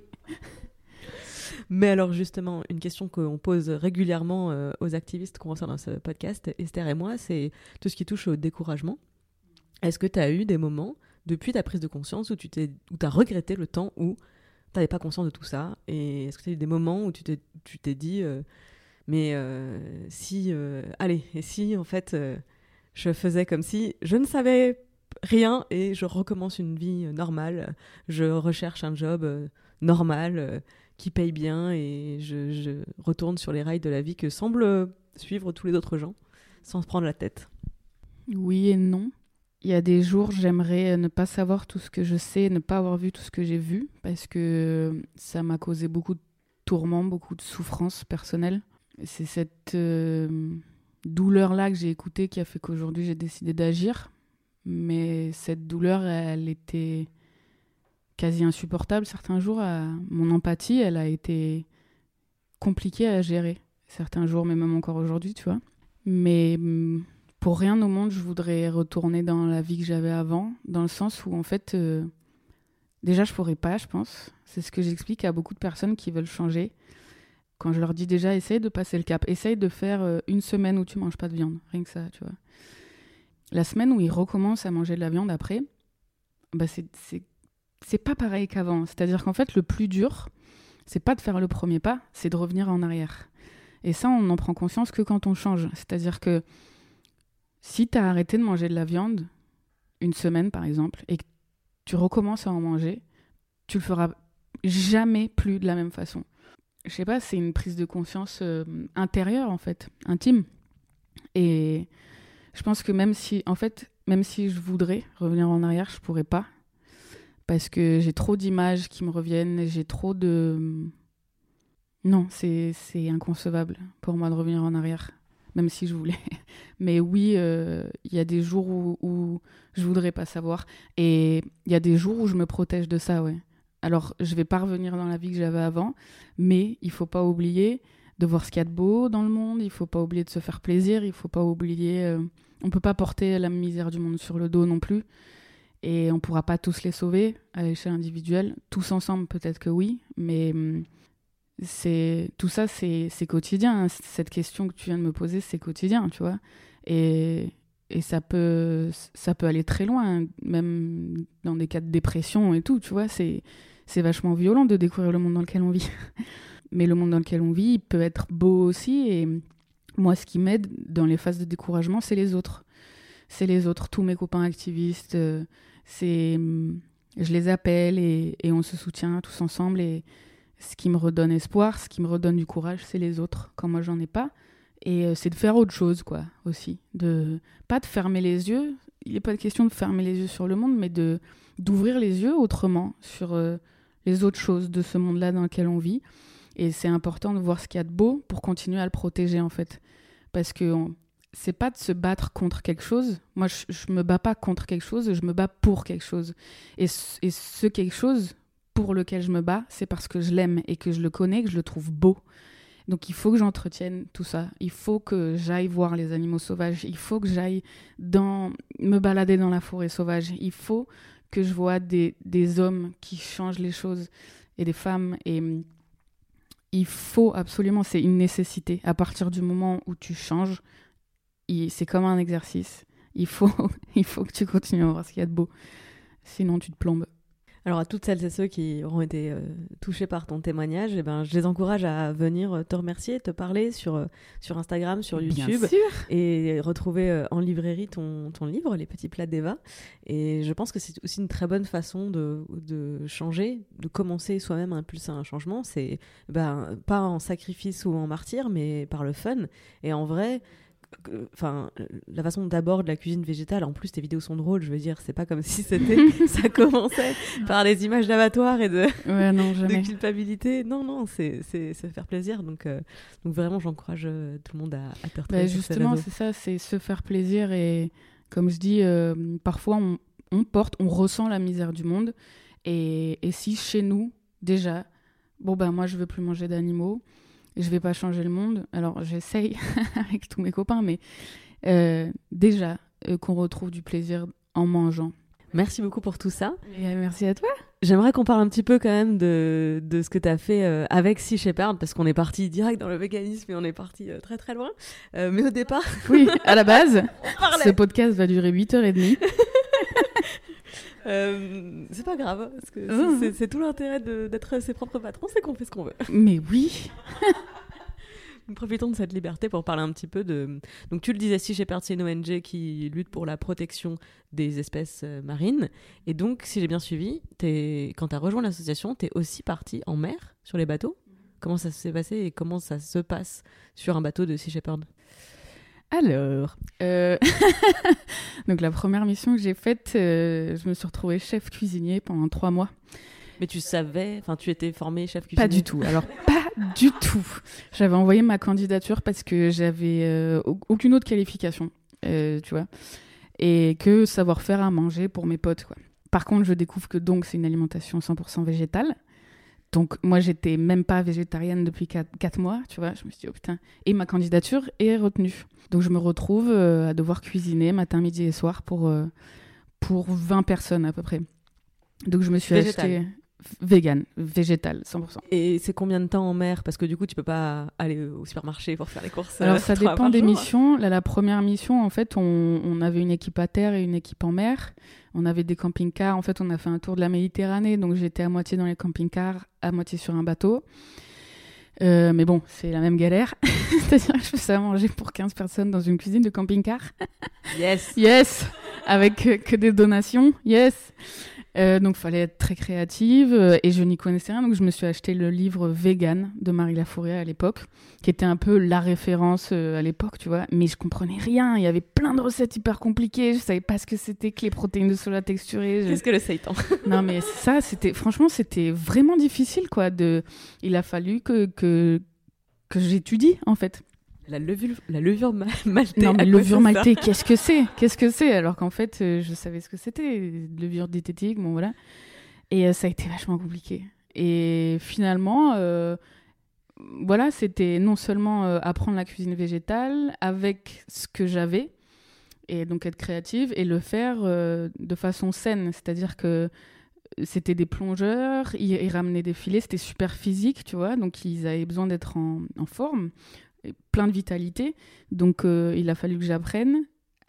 Mais alors justement, une question qu'on pose régulièrement euh, aux activistes qu'on reçoit dans ce podcast, Esther et moi, c'est tout ce qui touche au découragement. Est-ce que tu as eu des moments, depuis ta prise de conscience, où tu t'es, où t'as regretté le temps où tu n'avais pas conscience de tout ça? Et est-ce que tu as eu des moments où tu t'es, tu t'es dit euh, mais euh, si, euh, allez, et si en fait euh, je faisais comme si je ne savais rien et je recommence une vie normale, je recherche un job euh, normal, euh, qui paye bien et je, je retourne sur les rails de la vie que semblent suivre tous les autres gens sans se prendre la tête? Oui et non. Il y a des jours, j'aimerais ne pas savoir tout ce que je sais, ne pas avoir vu tout ce que j'ai vu, parce que ça m'a causé beaucoup de tourments, beaucoup de souffrances personnelles. C'est cette euh, douleur-là que j'ai écoutée qui a fait qu'aujourd'hui j'ai décidé d'agir. Mais cette douleur, elle était quasi insupportable certains jours. À... Mon empathie, elle a été compliquée à gérer certains jours, mais même encore aujourd'hui, tu vois. Mais pour rien au monde, je voudrais retourner dans la vie que j'avais avant, dans le sens où, en fait, euh, déjà, je pourrais pas, je pense. C'est ce que j'explique à beaucoup de personnes qui veulent changer. Quand je leur dis déjà, essaye de passer le cap, essaye de faire euh, une semaine où tu manges pas de viande, rien que ça, tu vois. La semaine où ils recommencent à manger de la viande après, bah c'est, c'est, c'est pas pareil qu'avant. C'est-à-dire qu'en fait, le plus dur, c'est pas de faire le premier pas, c'est de revenir en arrière. Et ça, on n'en prend conscience que quand on change. C'est-à-dire que si tu as arrêté de manger de la viande, une semaine par exemple, et que tu recommences à en manger, tu le feras jamais plus de la même façon. Je sais pas, c'est une prise de conscience euh, intérieure en fait, intime. Et je pense que même si, en fait, même si je voudrais revenir en arrière, je pourrais pas. Parce que j'ai trop d'images qui me reviennent, j'ai trop de... Non, c'est, c'est inconcevable pour moi de revenir en arrière, même si je voulais. Mais oui, il euh, y a des jours où, où je voudrais pas savoir. Et il y a des jours où je me protège de ça, ouais. Alors, je vais pas revenir dans la vie que j'avais avant, mais il faut pas oublier de voir ce qu'il y a de beau dans le monde, il faut pas oublier de se faire plaisir, il faut pas oublier... Euh, on peut pas porter la misère du monde sur le dos non plus, et on pourra pas tous les sauver à l'échelle individuelle. Tous ensemble, peut-être que oui, mais c'est, tout ça, c'est, c'est quotidien. Cette question que tu viens de me poser, c'est quotidien, tu vois. Et et ça peut, ça peut aller très loin, même dans des cas de dépression et tout, tu vois. C'est, c'est vachement violent de découvrir le monde dans lequel on vit. Mais le monde dans lequel on vit, il peut être beau aussi. Et moi, ce qui m'aide dans les phases de découragement, c'est les autres. C'est les autres, tous mes copains activistes. Euh, c'est, je les appelle et, et on se soutient tous ensemble. Et ce qui me redonne espoir, ce qui me redonne du courage, c'est les autres, quand moi, j'en ai pas. Et euh, c'est de faire autre chose, quoi, aussi. De, pas de fermer les yeux. Il n'est pas de question de fermer les yeux sur le monde, mais de, d'ouvrir les yeux autrement sur euh, les autres choses de ce monde-là dans lequel on vit. Et c'est important de voir ce qu'il y a de beau pour continuer à le protéger, en fait. Parce que on, c'est pas de se battre contre quelque chose. Moi, je, je me bats pas contre quelque chose, je me bats pour quelque chose. Et, et ce quelque chose pour lequel je me bats, c'est parce que je l'aime et que je le connais, que je le trouve beau. Donc il faut que j'entretienne tout ça. Il faut que j'aille voir les animaux sauvages. Il faut que j'aille dans, me balader dans la forêt sauvage. Il faut que je vois des, des hommes qui changent les choses et des femmes. Et il faut absolument, c'est une nécessité. À partir du moment où tu changes, il, c'est comme un exercice. Il faut, il faut que tu continues à voir ce qu'il y a de beau. Sinon, tu te plombes. Alors à toutes celles et ceux qui auront été euh, touchés par ton témoignage, eh ben, je les encourage à venir te remercier, te parler sur, euh, sur Instagram, sur YouTube. Bien sûr. Et retrouver euh, en librairie ton, ton livre, Les Petits Plats d'Eva. Et je pense que c'est aussi une très bonne façon de, de changer, de commencer soi-même à impulser un changement. C'est ben, pas en sacrifice ou en martyr, mais par le fun. Et en vrai... Enfin, la façon d'abord de la cuisine végétale, en plus tes vidéos sont drôles, je veux dire, c'est pas comme si c'était ça commençait par des images d'abattoirs et de, ouais, non, de culpabilité. Non, non, c'est, c'est, c'est faire plaisir. Donc, euh, donc vraiment, j'encourage euh, tout le monde à, à te retrouver. Bah, justement, c'est ça, c'est se faire plaisir. Et comme je dis, euh, parfois on, on porte, on ressent la misère du monde. Et, et si chez nous, déjà, bon ben moi je veux plus manger d'animaux, je vais pas changer le monde. Alors j'essaye avec tous mes copains, mais euh, déjà euh, qu'on retrouve du plaisir en mangeant. Merci beaucoup pour tout ça. Et euh, merci à toi. J'aimerais qu'on parle un petit peu quand même de, de ce que tu as fait euh, avec Sea Shepherd, parce qu'on est parti direct dans le véganisme et on est parti euh, très très loin. Euh, mais au départ... Oui, à la base, ce podcast va durer huit heures trente. Euh, c'est pas grave, parce que c'est, c'est, c'est tout l'intérêt de, d'être ses propres patrons, c'est qu'on fait ce qu'on veut. Mais oui. Nous profitons de cette liberté pour parler un petit peu de... Donc tu le disais, Sea Shepherd, c'est une O N G qui lutte pour la protection des espèces euh, marines. Et donc, si j'ai bien suivi, t'es... quand tu as rejoint l'association, tu es aussi partie en mer, sur les bateaux. Comment ça s'est passé et comment ça se passe sur un bateau de Sea Shepherd ? Alors, euh... donc la première mission que j'ai faite, euh, je me suis retrouvée chef cuisinier pendant trois mois. Mais tu savais, enfin tu étais formée chef cuisinier ? Pas du tout, alors pas du tout. J'avais envoyé ma candidature parce que j'avais euh, aucune autre qualification, euh, tu vois, et que savoir-faire à manger pour mes potes, quoi. Par contre, je découvre que donc c'est une alimentation cent pour cent végétale. Donc, moi, j'étais même pas végétarienne depuis quatre mois, tu vois. Je me suis dit, oh putain. Et ma candidature est retenue. Donc, je me retrouve euh, à devoir cuisiner matin, midi et soir pour, euh, pour vingt personnes à peu près. Donc, je me suis Végétal. acheté vegan, végétal, cent pour cent. Et c'est combien de temps en mer ? Parce que du coup, tu peux pas aller au supermarché pour faire les courses. Alors, euh, ça trois dépend par des jour. missions. Là, la première mission, en fait, on, on avait une équipe à terre et une équipe en mer. On avait des camping-cars. En fait, on a fait un tour de la Méditerranée. Donc, j'étais à moitié dans les camping-cars, à moitié sur un bateau. Euh, mais bon, c'est la même galère. C'est-à-dire que je faisais à manger pour quinze personnes dans une cuisine de camping-car. Yes. Yes. Avec euh, que des donations. Yes. Euh, donc, il fallait être très créative euh, et je n'y connaissais rien. Donc, je me suis acheté le livre Vegan de Marie Lafourrière à l'époque, qui était un peu la référence euh, à l'époque, tu vois. Mais je comprenais rien. Il y avait plein de recettes hyper compliquées. Je savais pas ce que c'était que les protéines de soja texturées. Je... Qu'est-ce que le seitan ? Non, mais ça, c'était franchement, c'était vraiment difficile, quoi. De... Il a fallu que, que, que j'étudie, en fait. La levure, la levure ma- maltée. Non, mais à quoi levure ça maltée, sert ? qu'est-ce que c'est ? Qu'est-ce que c'est ? Alors qu'en fait, euh, je savais ce que c'était, levure diététique, bon voilà. Et euh, ça a été vachement compliqué. Et finalement, euh, voilà, c'était non seulement euh, apprendre la cuisine végétale avec ce que j'avais, et donc être créative, et le faire euh, de façon saine. C'est-à-dire que c'était des plongeurs, ils, ils ramenaient des filets, c'était super physique, tu vois, donc ils avaient besoin d'être en, en forme, plein de vitalité. Donc, euh, il a fallu que j'apprenne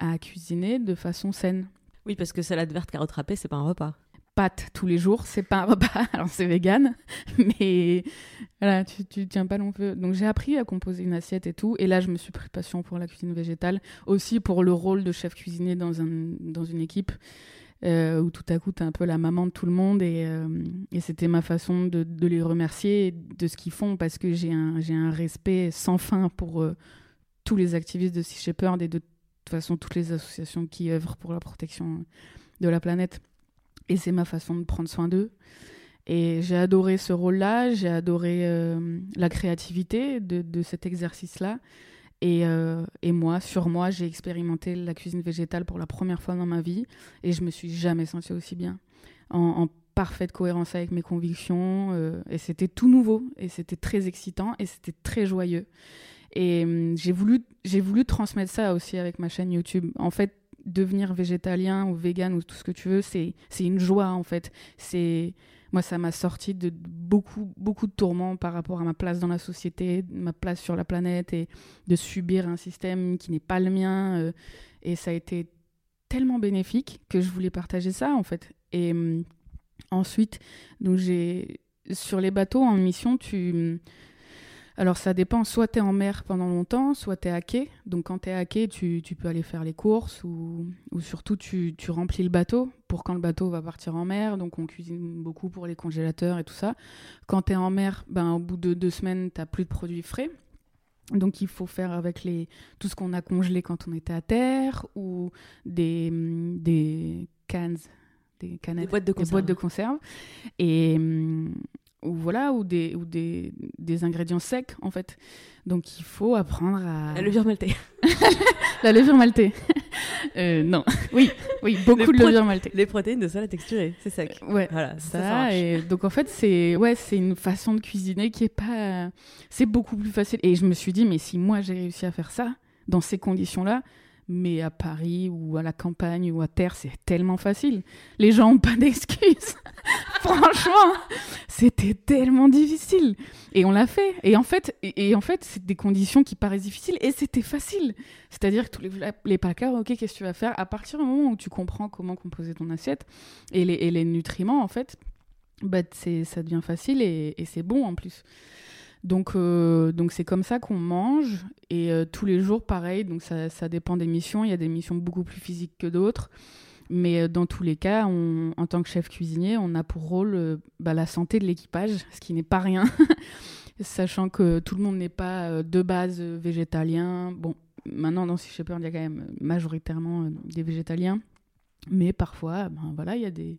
à cuisiner de façon saine. Oui, parce que salade verte, carotte râpée, c'est pas un repas. Pâtes tous les jours, c'est pas un repas. Alors c'est vegan, mais voilà, tu, tu tiens pas long feu. Donc j'ai appris à composer une assiette et tout. Et là, je me suis pris passion pour la cuisine végétale. Aussi pour le rôle de chef cuisinier dans, un, dans une équipe euh, où tout à coup, t'es un peu la maman de tout le monde. Et, euh, et c'était ma façon de, de les remercier de ce qu'ils font parce que j'ai un, j'ai un respect sans fin pour euh, tous les activistes de Sea Shepherd et de toute façon toutes les associations qui œuvrent pour la protection de la planète. Et c'est ma façon de prendre soin d'eux. Et j'ai adoré ce rôle-là, j'ai adoré euh, la créativité de, de cet exercice-là. Et, euh, et moi, sur moi, j'ai expérimenté la cuisine végétale pour la première fois dans ma vie. Et je me suis jamais sentie aussi bien. En, en parfaite cohérence avec mes convictions. Euh, et c'était tout nouveau. Et c'était très excitant. Et c'était très joyeux. Et euh, j'ai voulu, j'ai voulu transmettre ça aussi avec ma chaîne YouTube. En fait, devenir végétalien ou vegan ou tout ce que tu veux, c'est, c'est une joie en fait. C'est... Moi, ça m'a sorti de beaucoup, beaucoup de tourments par rapport à ma place dans la société, ma place sur la planète et de subir un système qui n'est pas le mien. Euh, et ça a été tellement bénéfique que je voulais partager ça en fait. Et euh, ensuite, donc j'ai... sur les bateaux en mission, tu... Alors ça dépend, soit tu es en mer pendant longtemps, soit tu es à quai. Donc quand tu es à quai, tu, tu peux aller faire les courses ou, ou surtout tu, tu remplis le bateau pour quand le bateau va partir en mer. Donc on cuisine beaucoup pour les congélateurs et tout ça. Quand tu es en mer, ben, au bout de deux semaines, tu n'as plus de produits frais. Donc il faut faire avec les, tout ce qu'on a congelé quand on était à terre ou des, des cans, des canettes, des boîtes de conserve. Des boîtes de conserve. Et... ou voilà, ou des, ou des, des ingrédients secs, en fait. Donc, il faut apprendre à... La levure maltée. La levure maltée. euh, non. Oui, oui, beaucoup les de levure maltée. Les protéines de ça, la texturée, c'est sec. Euh, ouais, voilà, ça, ça, ça et donc, en fait, c'est, ouais, c'est une façon de cuisiner qui est pas... C'est beaucoup plus facile. Et je me suis dit, mais si moi, j'ai réussi à faire ça, dans ces conditions-là, mais à Paris ou à la campagne ou à terre, c'est tellement facile. Les gens n'ont pas d'excuses. Franchement, c'était tellement difficile. Et on l'a fait. Et en fait, et, et en fait, c'est des conditions qui paraissent difficiles et c'était facile. C'est-à-dire que tous les, les packers, ok, qu'est-ce que tu vas faire ? À partir du moment où tu comprends comment composer ton assiette et les, et les nutriments, en fait, bah, c'est, ça devient facile et, et c'est bon en plus. Donc, euh, donc c'est comme ça qu'on mange et euh, tous les jours pareil, donc ça, ça dépend des missions, il y a des missions beaucoup plus physiques que d'autres, mais euh, dans tous les cas, on, en tant que chef cuisinier, on a pour rôle euh, bah, la santé de l'équipage, ce qui n'est pas rien, sachant que tout le monde n'est pas euh, de base euh, végétalien. Bon, maintenant dans Sea Shepherd, il y a quand même majoritairement euh, des végétaliens, mais parfois, ben, voilà, il y a des...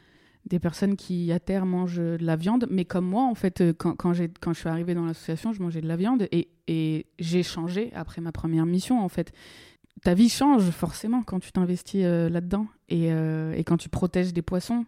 des personnes qui, à terre, mangent de la viande. Mais comme moi, en fait, quand, quand, j'ai, quand je suis arrivée dans l'association, je mangeais de la viande et, et j'ai changé après ma première mission, en fait. Ta vie change, forcément, quand tu t'investis euh, là-dedans. Et, euh, et quand tu protèges des poissons,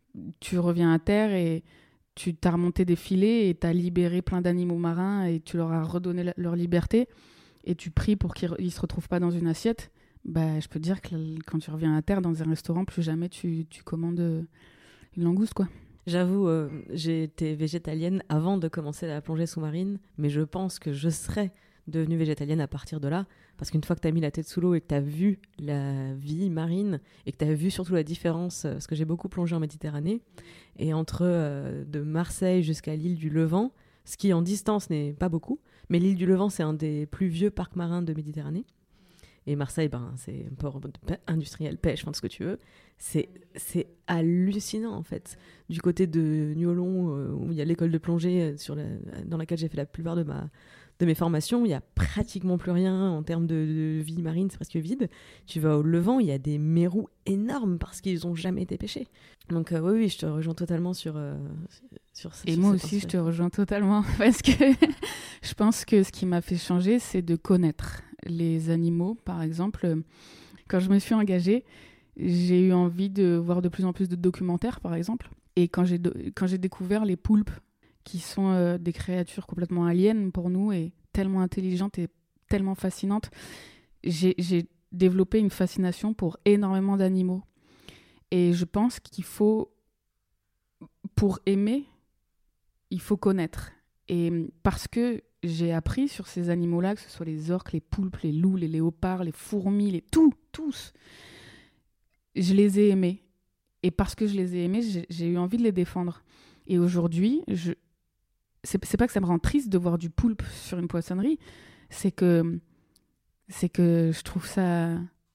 tu reviens à terre et tu t'as remonté des filets et t'as libéré plein d'animaux marins et tu leur as redonné la, leur liberté et tu pries pour qu'ils ne se retrouvent pas dans une assiette. Bah, je peux te dire que quand tu reviens à terre, dans un restaurant, plus jamais tu, tu commandes... une langouste, quoi. J'avoue, euh, j'ai été végétalienne avant de commencer la plongée sous-marine, mais je pense que je serais devenue végétalienne à partir de là, parce qu'une fois que tu as mis la tête sous l'eau et que tu as vu la vie marine, et que tu as vu surtout la différence, parce que j'ai beaucoup plongé en Méditerranée, et entre euh, de Marseille jusqu'à l'île du Levant, ce qui en distance n'est pas beaucoup, mais l'île du Levant, c'est un des plus vieux parcs marins de Méditerranée. Et Marseille, ben, c'est un port industriel, pêche, enfin, tout ce que tu veux. C'est, c'est hallucinant, en fait. Du côté de Niolon, euh, où il y a l'école de plongée sur la, dans laquelle j'ai fait la plupart de, ma, de mes formations, il n'y a pratiquement plus rien en termes de, de vie marine, c'est presque vide. Tu vas au Levant, il y a des mérous énormes parce qu'ils n'ont jamais été pêchés. Donc euh, oui, oui, je te rejoins totalement sur, euh, sur, sur Et sur moi cet aussi, aspect. je te rejoins totalement parce que je pense que ce qui m'a fait changer, c'est de connaître les animaux, par exemple. Quand je me suis engagée, j'ai eu envie de voir de plus en plus de documentaires, par exemple. Et quand j'ai, do- quand j'ai découvert les poulpes, qui sont euh, des créatures complètement aliens pour nous et tellement intelligentes et tellement fascinantes, j'ai, j'ai développé une fascination pour énormément d'animaux. Et je pense qu'il faut, pour aimer, il faut connaître. Et parce que j'ai appris sur ces animaux-là, que ce soit les orques, les poulpes, les loups, les léopards, les fourmis, les tout, tous. Je les ai aimés. Et parce que je les ai aimés, j'ai, j'ai eu envie de les défendre. Et aujourd'hui, je... c'est, c'est pas que ça me rend triste de voir du poulpe sur une poissonnerie, c'est que, c'est que je trouve ça...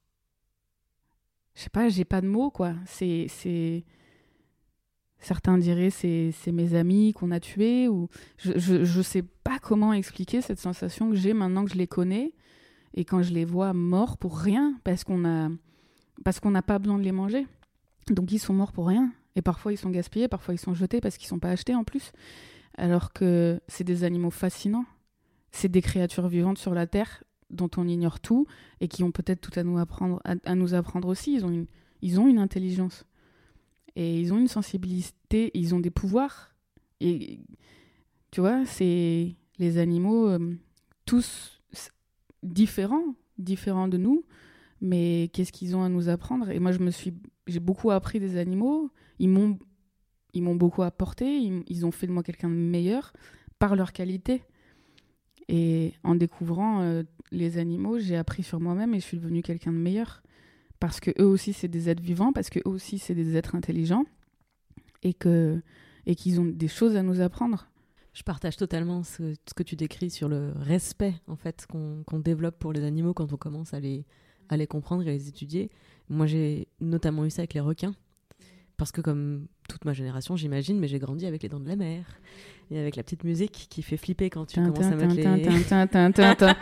Je sais pas, j'ai pas de mots, quoi. C'est... c'est... Certains diraient c'est c'est mes amis qu'on a tués, ou je, je je sais pas comment expliquer cette sensation que j'ai maintenant que je les connais et quand je les vois morts pour rien parce qu'on a parce qu'on n'a pas besoin de les manger. Donc ils sont morts pour rien et parfois ils sont gaspillés, parfois ils sont jetés parce qu'ils sont pas achetés en plus. Alors que c'est des animaux fascinants. C'est des créatures vivantes sur la terre dont on ignore tout et qui ont peut-être tout à nous apprendre à, à nous apprendre aussi, ils ont une ils ont une intelligence. Et ils ont une sensibilité, ils ont des pouvoirs. Et tu vois, c'est les animaux, euh, tous différents, différents de nous, mais qu'est-ce qu'ils ont à nous apprendre ? Et moi, je me suis, j'ai beaucoup appris des animaux. Ils m'ont, ils m'ont beaucoup apporté. Ils, ils ont fait de moi quelqu'un de meilleur par leur qualité. Et en découvrant euh, les animaux, j'ai appris sur moi-même et je suis devenue quelqu'un de meilleur. Parce qu'eux aussi, c'est des êtres vivants, parce qu'eux aussi, c'est des êtres intelligents, et, que, et qu'ils ont des choses à nous apprendre. Je partage totalement ce, ce que tu décris sur le respect en fait, qu'on, qu'on développe pour les animaux quand on commence à les, à les comprendre et les étudier. Moi, j'ai notamment eu ça avec les requins, parce que comme toute ma génération, j'imagine, mais j'ai grandi avec les Dents de la Mer, et avec la petite musique qui fait flipper quand tu commences à mettre les...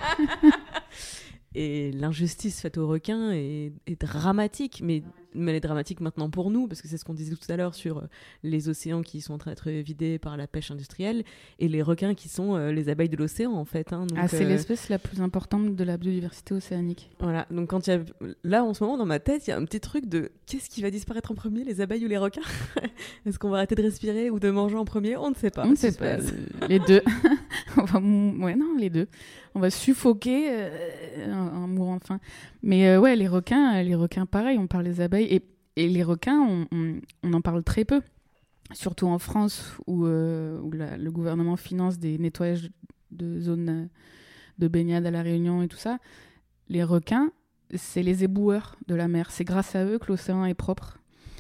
Et l'injustice faite aux requins est, est dramatique, mais, mais elle est dramatique maintenant pour nous, parce que c'est ce qu'on disait tout à l'heure sur les océans qui sont en train d'être vidés par la pêche industrielle, et les requins qui sont euh, les abeilles de l'océan, en fait. Hein, donc, ah, c'est euh... l'espèce la plus importante de la biodiversité océanique. Voilà, donc quand il y a... là, en ce moment, dans ma tête, il y a un petit truc de qu'est-ce qui va disparaître en premier, les abeilles ou les requins ? Est-ce qu'on va arrêter de respirer ou de manger en premier ? On ne sait pas. On ne sait pas. Les deux. Enfin, ouais, non, les deux. On va suffoquer euh, en, en mourant de faim. Mais euh, ouais, les requins, les requins, pareil, on parle des abeilles. Et, et les requins, on, on, on en parle très peu. Surtout en France, où, euh, où la, le gouvernement finance des nettoyages de zones de baignade à La Réunion et tout ça. Les requins, c'est les éboueurs de la mer. C'est grâce à eux que l'océan est propre.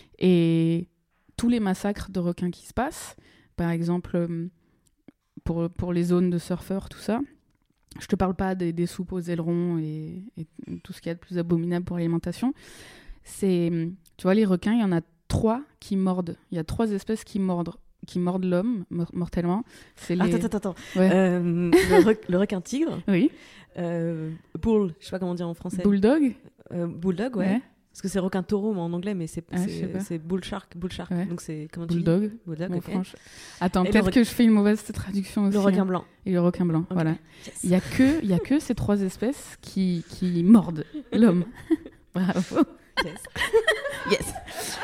Et tous les massacres de requins qui se passent, par exemple, pour, pour les zones de surfeurs, tout ça, je te parle pas des, des soupes aux ailerons et, et tout ce qu'il y a de plus abominable pour l'alimentation. C'est, tu vois, les requins, il y en a trois qui mordent. Il y a trois espèces qui mordent, qui mordent l'homme mor- mortellement. C'est les... Attends, attends, attends. Ouais. Euh, le, re- le requin tigre. Oui. Euh, bull, je sais pas comment dire en français. Bulldog. Euh, bulldog, ouais. ouais. Parce que c'est requin taureau, mais en anglais, mais c'est, ah, c'est, c'est bull shark. Bull shark. Ouais. Donc c'est comment tu Bulldog. dis Bulldog. Bon, Okay. franche... Attends, et peut-être re... que je fais une mauvaise traduction aussi. Le requin blanc. Et le requin blanc, okay. Voilà. Yes. Il y a que, il y a que ces trois espèces qui, qui mordent l'homme. Bravo. Yes. Yes.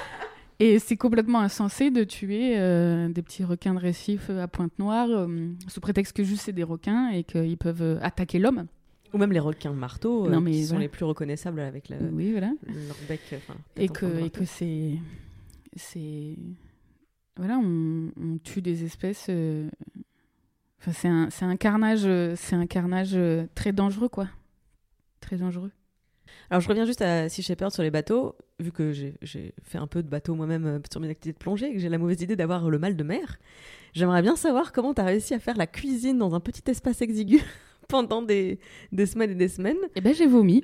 Et c'est complètement insensé de tuer euh, des petits requins de récif à Pointe-Noire euh, sous prétexte que juste c'est des requins et qu'ils peuvent euh, attaquer l'homme. Ou même les requins marteaux, non, euh, mais qui voilà. sont les plus reconnaissaient avec la, oui, voilà. leur bec. Et que, et que c'est, c'est... Voilà, on, on tue des espèces... Euh... Enfin, c'est un, c'est un carnage, c'est un carnage très dangereux, quoi. Très dangereux. Alors, je reviens juste à Sea Shepherd sur les bateaux. Vu que j'ai, j'ai fait un peu de bateau moi-même sur mes activités de plongée et que j'ai la mauvaise idée d'avoir le mal de mer, j'aimerais bien savoir comment tu as réussi à faire la cuisine dans un petit espace exigu pendant des, des semaines et des semaines. Eh ben, j'ai vomi.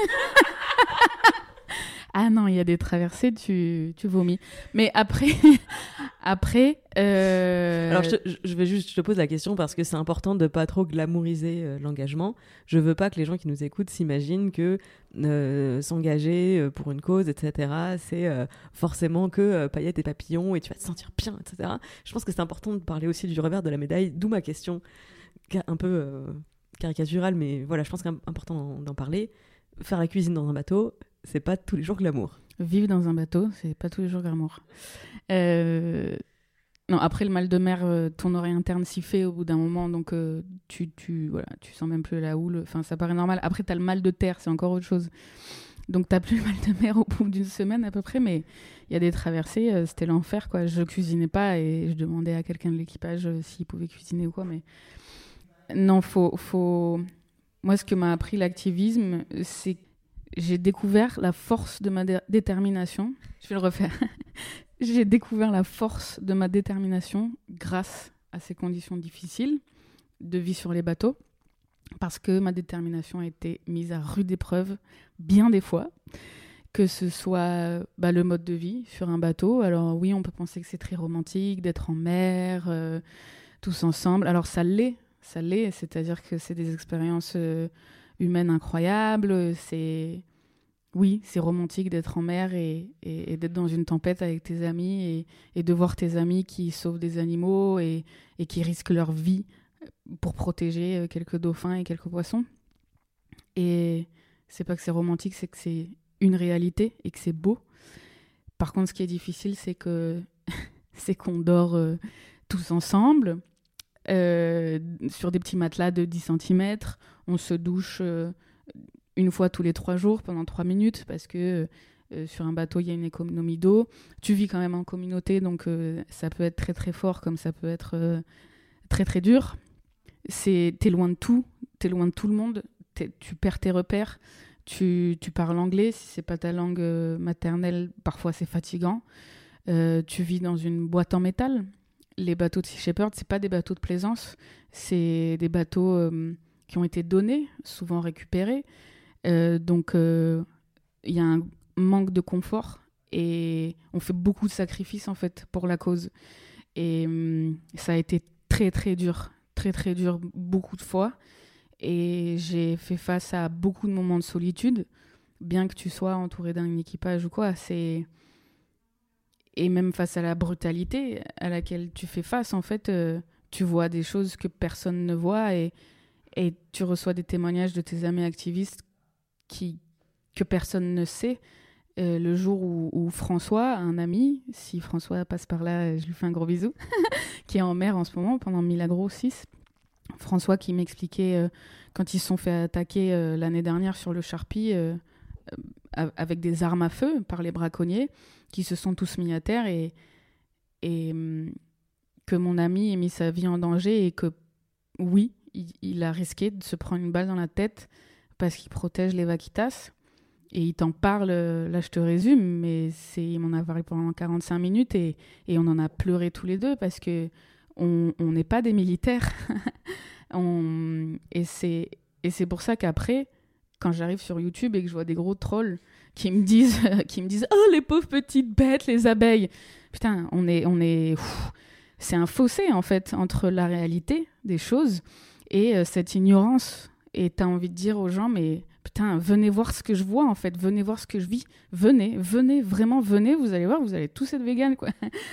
Ah non, il y a des traversées, tu, tu vomis. Mais après, après. Euh... Alors je, te, je vais juste, je te pose la question parce que c'est important de pas trop glamouriser euh, l'engagement. Je veux pas que les gens qui nous écoutent s'imaginent que euh, s'engager pour une cause, et cetera, c'est euh, forcément que euh, paillettes et papillons et tu vas te sentir bien, et cetera. Je pense que c'est important de parler aussi du revers de la médaille, d'où ma question, un peu euh, caricaturale, mais voilà, je pense qu'il est important d'en, d'en parler. Faire la cuisine dans un bateau, c'est pas tous les jours glamour. Vivre dans un bateau, c'est pas tous les jours glamour. Euh... Non, après le mal de mer, euh, ton oreille interne s'y fait au bout d'un moment, donc euh, tu, tu, voilà, tu sens même plus la houle. Enfin, ça paraît normal. Après, t'as le mal de terre, c'est encore autre chose. Donc, t'as plus le mal de mer au bout d'une semaine à peu près, mais il y a des traversées, euh, c'était l'enfer, quoi. Je cuisinais pas et je demandais à quelqu'un de l'équipage euh, s'il pouvait cuisiner ou quoi, mais Non, faut, faut... Moi, ce que m'a appris l'activisme, c'est que j'ai découvert la force de ma dé- détermination. Je vais le refaire. J'ai découvert la force de ma détermination grâce à ces conditions difficiles de vie sur les bateaux, parce que ma détermination a été mise à rude épreuve bien des fois, que ce soit bah, le mode de vie sur un bateau. Alors oui, on peut penser que c'est très romantique d'être en mer, euh, tous ensemble. Alors ça l'est, ça l'est, c'est-à-dire que c'est des expériences euh, humaines incroyables, c'est... Oui, c'est romantique d'être en mer et, et, et d'être dans une tempête avec tes amis et, et de voir tes amis qui sauvent des animaux et, et qui risquent leur vie pour protéger quelques dauphins et quelques poissons. Et c'est pas que c'est romantique, c'est que c'est une réalité et que c'est beau. Par contre, ce qui est difficile, c'est que c'est qu'on dort euh, tous ensemble euh, sur des petits matelas de dix centimètres. On se douche euh, une fois tous les trois jours pendant trois minutes parce que euh, sur un bateau, il y a une économie d'eau. Tu vis quand même en communauté, donc euh, ça peut être très très fort comme ça peut être euh, très très dur. C'est, t'es loin de tout, t'es loin de tout le monde, tu perds tes repères, tu, tu parles anglais, si c'est pas ta langue euh, maternelle, parfois c'est fatigant. Euh, tu vis dans une boîte en métal. Les bateaux de Sea Shepherd, c'est pas des bateaux de plaisance, c'est des bateaux euh, qui ont été donnés, souvent récupérés. Euh, donc, il euh, y a un manque de confort et on fait beaucoup de sacrifices en fait pour la cause. Et euh, ça a été très très dur, très très dur beaucoup de fois. Et j'ai fait face à beaucoup de moments de solitude, bien que tu sois entouré d'un équipage ou quoi. C'est... Et même face à la brutalité à laquelle tu fais face, en fait, euh, tu vois des choses que personne ne voit et, et tu reçois des témoignages de tes amis activistes qui, que personne ne sait. Euh, le jour où, où François, un ami, si François passe par là, je lui fais un gros bisou, qui est en mer en ce moment pendant Milagro six, François qui m'expliquait euh, quand ils se sont fait attaquer euh, l'année dernière sur le Charpie euh, euh, avec des armes à feu par les braconniers qui se sont tous mis à terre et, et euh, que mon ami ait mis sa vie en danger et que oui, il, il a risqué de se prendre une balle dans la tête parce qu'il protège les vaquitas. Et il t'en parle, là je te résume, mais c'est, il m'en a parlé pendant quarante-cinq minutes et, et on en a pleuré tous les deux parce que on n'est pas des militaires. on, et, c'est, et c'est pour ça qu'après, quand j'arrive sur YouTube et que je vois des gros trolls qui me disent, qui me disent « Oh, les pauvres petites bêtes, les abeilles !» Putain, on est, on est, pff, c'est un fossé en fait entre la réalité des choses et euh, cette ignorance. Et t'as envie de dire aux gens, mais putain, venez voir ce que je vois en fait, venez voir ce que je vis, venez, venez, vraiment venez, vous allez voir, vous allez tous être véganes quoi.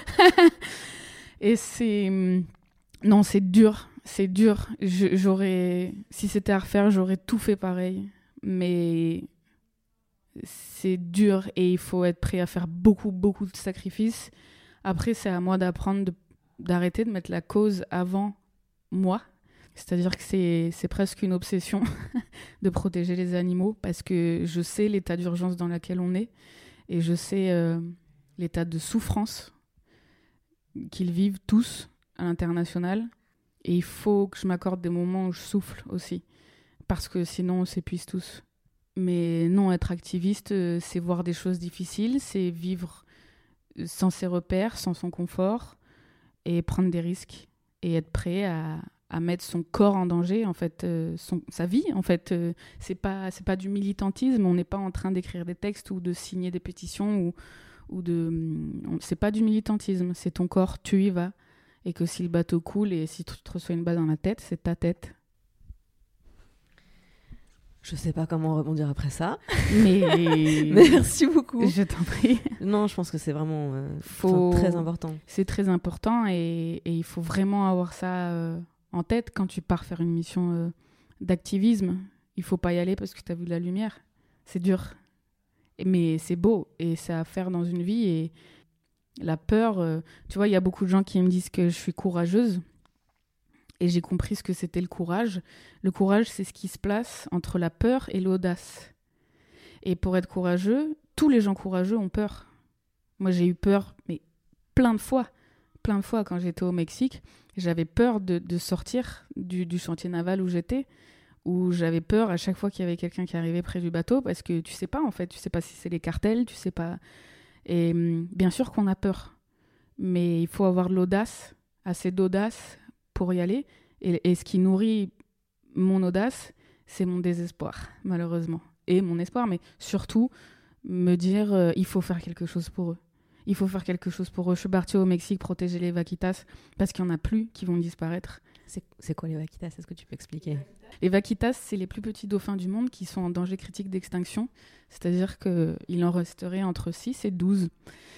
Et c'est... Non, c'est dur, c'est dur. Je, j'aurais... Si c'était à refaire, j'aurais tout fait pareil. Mais c'est dur et il faut être prêt à faire beaucoup, beaucoup de sacrifices. Après, c'est à moi d'apprendre de... d'arrêter de mettre la cause avant moi. C'est-à-dire que c'est, c'est presque une obsession de protéger les animaux parce que je sais l'état d'urgence dans lequel on est et je sais euh, l'état de souffrance qu'ils vivent tous à l'international. Et il faut que je m'accorde des moments où je souffle aussi parce que sinon on s'épuise tous. Mais non, être activiste, euh, c'est voir des choses difficiles, c'est vivre sans ses repères, sans son confort et prendre des risques et être prêt à... à mettre son corps en danger, en fait, euh, son, sa vie, en fait. Euh, c'est pas, c'est pas du militantisme, on n'est pas en train d'écrire des textes ou de signer des pétitions, ou, ou de... On, c'est pas du militantisme, c'est ton corps, tu y vas. Et que si le bateau coule et si tu te reçois une balle dans la tête, c'est ta tête. Je sais pas comment rebondir après ça. Mais... Merci beaucoup. Je t'en prie. Non, je pense que c'est vraiment euh, faut... très important. C'est très important et, et il faut vraiment avoir ça... Euh... en tête quand tu pars faire une mission euh, d'activisme. Il faut pas y aller parce que tu as vu de la lumière. C'est dur. Mais c'est beau et c'est à faire dans une vie. Et la peur, euh, tu vois, il y a beaucoup de gens qui me disent que je suis courageuse. Et j'ai compris ce que c'était le courage. Le courage, c'est ce qui se place entre la peur et l'audace. Et pour être courageux, tous les gens courageux ont peur. Moi, j'ai eu peur, mais plein de fois. plein de fois quand j'étais au Mexique. J'avais peur de, de sortir du, du chantier naval où j'étais, où j'avais peur à chaque fois qu'il y avait quelqu'un qui arrivait près du bateau, parce que tu sais pas, en fait, tu sais pas si c'est les cartels, tu sais pas... Et bien sûr qu'on a peur, mais il faut avoir de l'audace, assez d'audace pour y aller. Et, et ce qui nourrit mon audace, c'est mon désespoir, malheureusement. Et mon espoir, mais surtout me dire euh, il faut faire quelque chose pour eux. Il faut faire quelque chose pour eux. Je suis partie au Mexique protéger les vaquitas parce qu'il n'y en a plus qui vont disparaître. C'est, c'est quoi les vaquitas ? Est-ce que tu peux expliquer ? Les vaquitas, c'est les plus petits dauphins du monde qui sont en danger critique d'extinction. C'est-à-dire qu'il en resterait entre six et douze.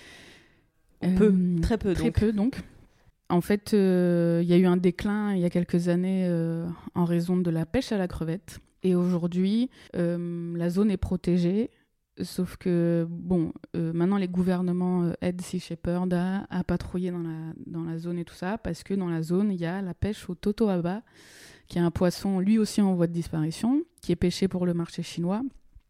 Peu, euh, très peu. Très donc. peu, donc. En fait, il euh, y a eu un déclin il y a quelques années euh, en raison de la pêche à la crevette. Et aujourd'hui, euh, la zone est protégée. Sauf que, bon, euh, maintenant les gouvernements euh, aident Sea Shepherd à, à patrouiller dans la, dans la zone et tout ça, parce que dans la zone, il y a la pêche au totoaba, qui est un poisson lui aussi en voie de disparition, qui est pêché pour le marché chinois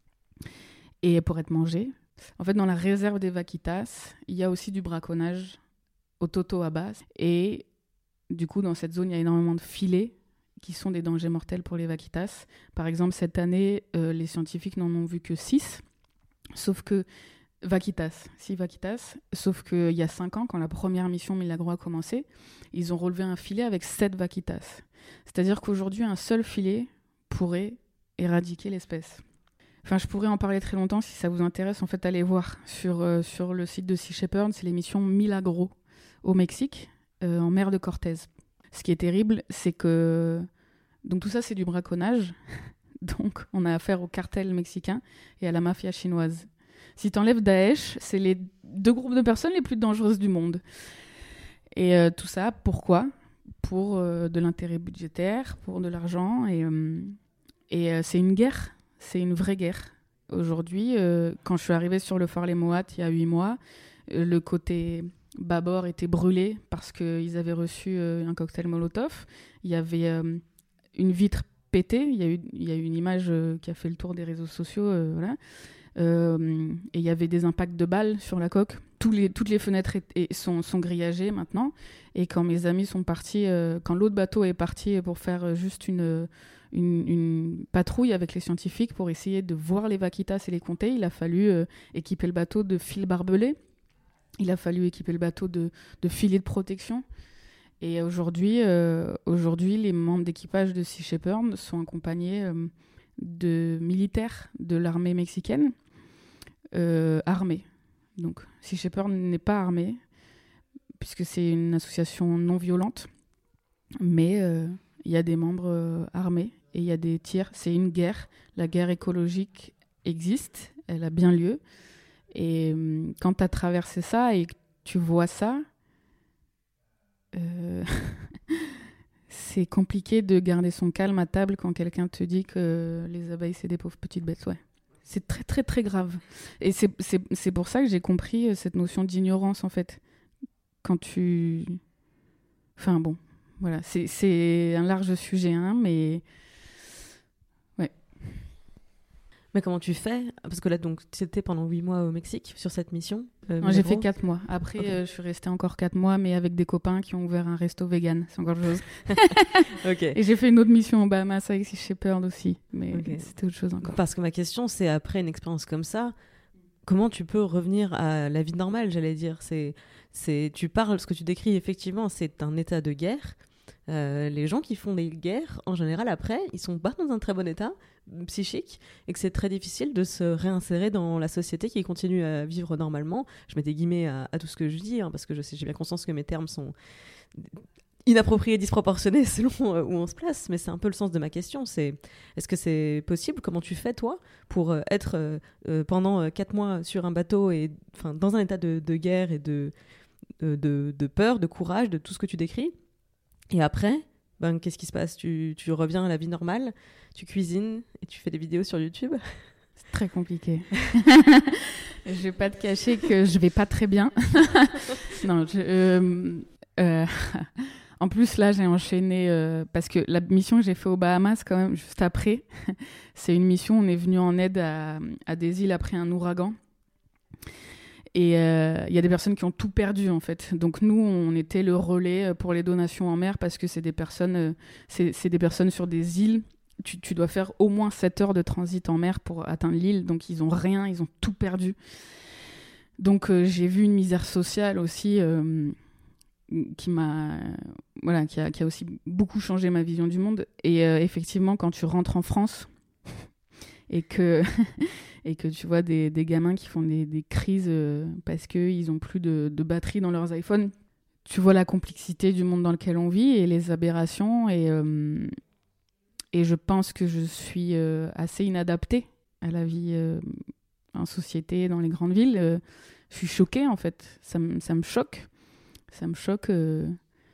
et pour être mangé. En fait, dans la réserve des vaquitas, il y a aussi du braconnage au totoaba. Et du coup, dans cette zone, il y a énormément de filets qui sont des dangers mortels pour les vaquitas. Par exemple, cette année, euh, les scientifiques n'en ont vu que six. Sauf que vaquitas, six vaquitas, sauf qu'il y a cinq ans, quand la première mission Milagro a commencé, ils ont relevé un filet avec sept vaquitas. C'est-à-dire qu'aujourd'hui, un seul filet pourrait éradiquer l'espèce. Enfin, je pourrais en parler très longtemps si ça vous intéresse. En fait, allez voir sur, euh, sur le site de Sea Shepherd, c'est l'émission Milagro au Mexique, euh, en mer de Cortés. Ce qui est terrible, c'est que... Donc tout ça, c'est du braconnage. Donc, on a affaire au cartel mexicain et à la mafia chinoise. Si tu enlèves Daesh, c'est les deux groupes de personnes les plus dangereuses du monde. Et euh, tout ça, pourquoi ? Pour euh, de l'intérêt budgétaire, pour de l'argent. Et, euh, et euh, c'est une guerre, c'est une vraie guerre. Aujourd'hui, euh, quand je suis arrivée sur le phare Les Moats il y a huit mois, euh, le côté bâbord était brûlé parce qu'ils avaient reçu euh, un cocktail Molotov. Il y avait euh, une vitre pété, il y a eu, il y a eu une image euh, qui a fait le tour des réseaux sociaux, euh, voilà. Euh, et il y avait des impacts de balles sur la coque. Tous les, toutes les fenêtres est, est, sont, sont grillagées maintenant. Et quand mes amis sont partis, euh, quand l'autre bateau est parti pour faire juste une, une, une patrouille avec les scientifiques pour essayer de voir les vaquitas et les compter, il a fallu euh, équiper le bateau de fils barbelés. Il a fallu équiper le bateau de, de filets de protection. Et aujourd'hui, euh, aujourd'hui, les membres d'équipage de Sea Shepherd sont accompagnés euh, de militaires de l'armée mexicaine, euh, armés. Donc, Sea Shepherd n'est pas armé, puisque c'est une association non violente, mais euh, il y a des membres euh, armés et il y a des tirs. C'est une guerre. La guerre écologique existe, elle a bien lieu. Et euh, quand tu as traversé ça et que tu vois ça, Euh... c'est compliqué de garder son calme à table quand quelqu'un te dit que les abeilles c'est des pauvres petites bêtes. Ouais. C'est très très très grave. Et c'est, c'est, c'est pour ça que j'ai compris cette notion d'ignorance en fait. Quand tu... Enfin bon, voilà. C'est, c'est un large sujet, hein, mais... Ouais. Mais comment tu fais ? Parce que là, donc, tu étais pendant huit mois au Mexique sur cette mission. Euh, non, j'ai fait quatre mois. Après, okay. euh, je suis restée encore quatre mois, mais avec des copains qui ont ouvert un resto vegan. C'est encore autre chose. Okay. Et j'ai fait une autre mission aux Bahamas avec Sea Shepherd aussi. Mais okay. C'était autre chose encore. Parce que ma question, c'est après une expérience comme ça, comment tu peux revenir à la vie normale, j'allais dire. C'est, c'est, tu parles, ce que tu décris, effectivement, c'est un état de guerre. Euh, les gens qui font des guerres, en général, après, ils sont pas dans un très bon état psychique et que c'est très difficile de se réinsérer dans la société qui continue à vivre normalement. Je mets des guillemets à, à tout ce que je dis, hein, parce que je sais, j'ai bien conscience que mes termes sont inappropriés et disproportionnés selon euh, où on se place, mais c'est un peu le sens de ma question. C'est, est-ce que c'est possible ? Comment tu fais, toi, pour euh, être euh, euh, pendant euh, quatre mois sur un bateau et dans un état de, de guerre et de, de, de, de peur, de courage, de tout ce que tu décris ? Et après, ben, qu'est-ce qui se passe ? tu, tu reviens à la vie normale, tu cuisines et tu fais des vidéos sur YouTube ? C'est très compliqué. Je vais pas te cacher que je vais pas très bien. non, je, euh, euh, en plus, là, j'ai enchaîné... Euh, parce que la mission que j'ai fait aux Bahamas, quand même, juste après, c'est une mission, on est venu en aide à, à des îles après un ouragan. Et il euh, y a des personnes qui ont tout perdu, en fait. Donc nous, on était le relais pour les donations en mer parce que c'est des personnes, euh, c'est, c'est des personnes sur des îles. Tu, tu dois faire au moins sept heures de transit en mer pour atteindre l'île. Donc ils ont rien, ils ont tout perdu. Donc euh, j'ai vu une misère sociale aussi euh, qui m'a, euh, voilà, qui a, qui a aussi beaucoup changé ma vision du monde. Et euh, effectivement, quand tu rentres en France et que et que tu vois des, des gamins qui font des, des crises euh, parce qu'ils n'ont plus de, de batterie dans leurs iPhones, tu vois la complexité du monde dans lequel on vit et les aberrations. Et, euh, et je pense que je suis euh, assez inadaptée à la vie euh, en société, dans les grandes villes. Euh, je suis choquée, en fait. Ça, m- ça me choque. Ça me choque. Euh...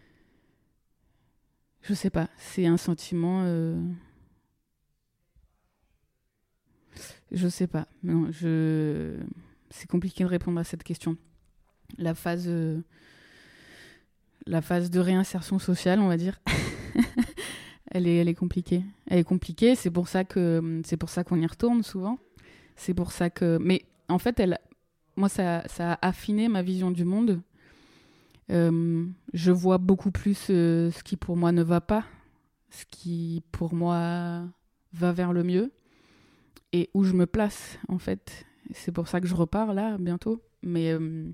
Je sais pas. C'est un sentiment... Euh... Je sais pas. Non, je... C'est compliqué de répondre à cette question. La phase, euh... la phase de réinsertion sociale, on va dire, elle est, elle est compliquée. Elle est compliquée. C'est pour ça que, c'est pour ça qu'on y retourne souvent. C'est pour ça que. Mais en fait, elle, moi, ça, ça a affiné ma vision du monde. Euh, je vois beaucoup plus euh, ce qui pour moi ne va pas, ce qui pour moi va vers le mieux. Et où je me place, en fait. C'est pour ça que je repars, là, bientôt. Mais euh,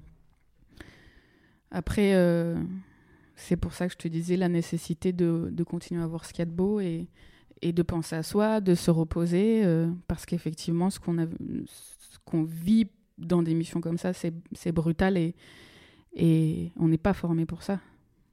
après, euh, c'est pour ça que je te disais la nécessité de, de continuer à voir ce qu'il y a de beau et, et de penser à soi, de se reposer. Euh, parce qu'effectivement, ce qu'on, a, ce qu'on vit dans des missions comme ça, c'est, c'est brutal et, et on n'est pas formé pour ça.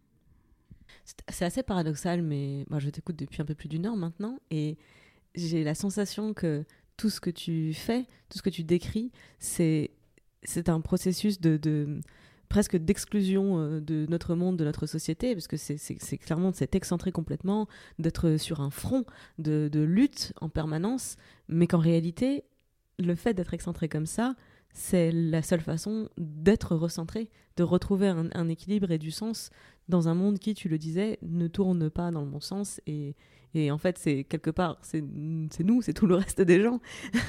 C'est assez paradoxal, mais moi, je t'écoute depuis un peu plus d'une heure maintenant. Et j'ai la sensation que tout ce que tu fais, tout ce que tu décris, c'est, c'est un processus de, de presque d'exclusion de notre monde, de notre société, parce que c'est, c'est, c'est clairement de s'être excentré complètement, d'être sur un front de, de lutte en permanence, mais qu'en réalité, le fait d'être excentré comme ça, c'est la seule façon d'être recentré, de retrouver un, un équilibre et du sens dans un monde qui, tu le disais, ne tourne pas dans le bon sens. Et, et en fait, c'est quelque part, c'est, c'est nous, c'est tout le reste des gens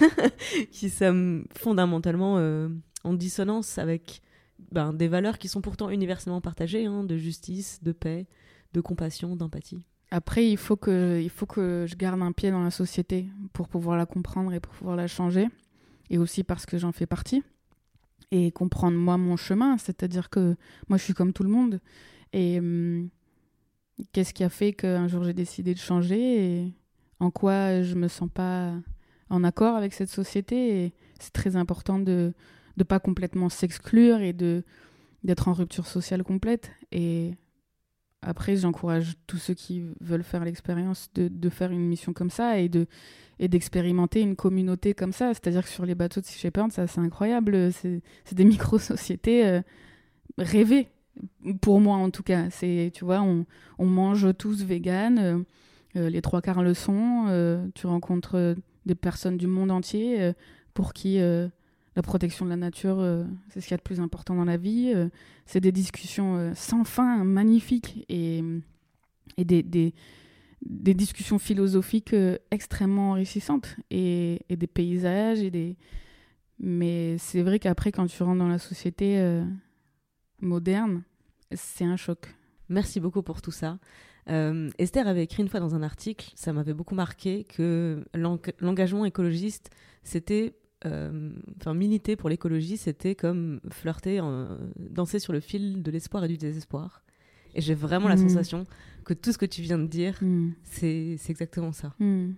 qui sommes fondamentalement euh, en dissonance avec ben, des valeurs qui sont pourtant universellement partagées, hein, de justice, de paix, de compassion, d'empathie. Après, il faut que, il faut que je garde un pied dans la société pour pouvoir la comprendre et pour pouvoir la changer. Et aussi parce que j'en fais partie. Et comprendre, moi, mon chemin. C'est-à-dire que moi, je suis comme tout le monde. Et hum, qu'est-ce qui a fait qu'un jour, j'ai décidé de changer et en quoi je me sens pas en accord avec cette société. Et c'est très important de ne pas complètement s'exclure et de, d'être en rupture sociale complète. Et après, j'encourage tous ceux qui veulent faire l'expérience de, de faire une mission comme ça et, de, et d'expérimenter une communauté comme ça. C'est-à-dire que sur les bateaux de Sea Shepherd, ça, c'est incroyable. C'est, c'est des micro-sociétés euh, rêvées, pour moi en tout cas. C'est, tu vois, on, on mange tous vegan, euh, euh, les trois quarts le sont. Euh, tu rencontres euh, des personnes du monde entier euh, pour qui... Euh, la protection de la nature, euh, c'est ce qu'il y a de plus important dans la vie. Euh, c'est des discussions euh, sans fin, magnifiques, et, et des, des, des discussions philosophiques euh, extrêmement enrichissantes, et, et des paysages. Et des... Mais c'est vrai qu'après, quand tu rentres dans la société euh, moderne, c'est un choc. Merci beaucoup pour tout ça. Euh, Esther avait écrit une fois dans un article, ça m'avait beaucoup marqué, que l'eng- l'engagement écologiste, c'était... Euh, enfin, militer pour l'écologie, c'était comme flirter, en, danser sur le fil de l'espoir et du désespoir. Et j'ai vraiment mmh. la sensation que tout ce que tu viens de dire, mmh. c'est, c'est exactement ça. Mmh.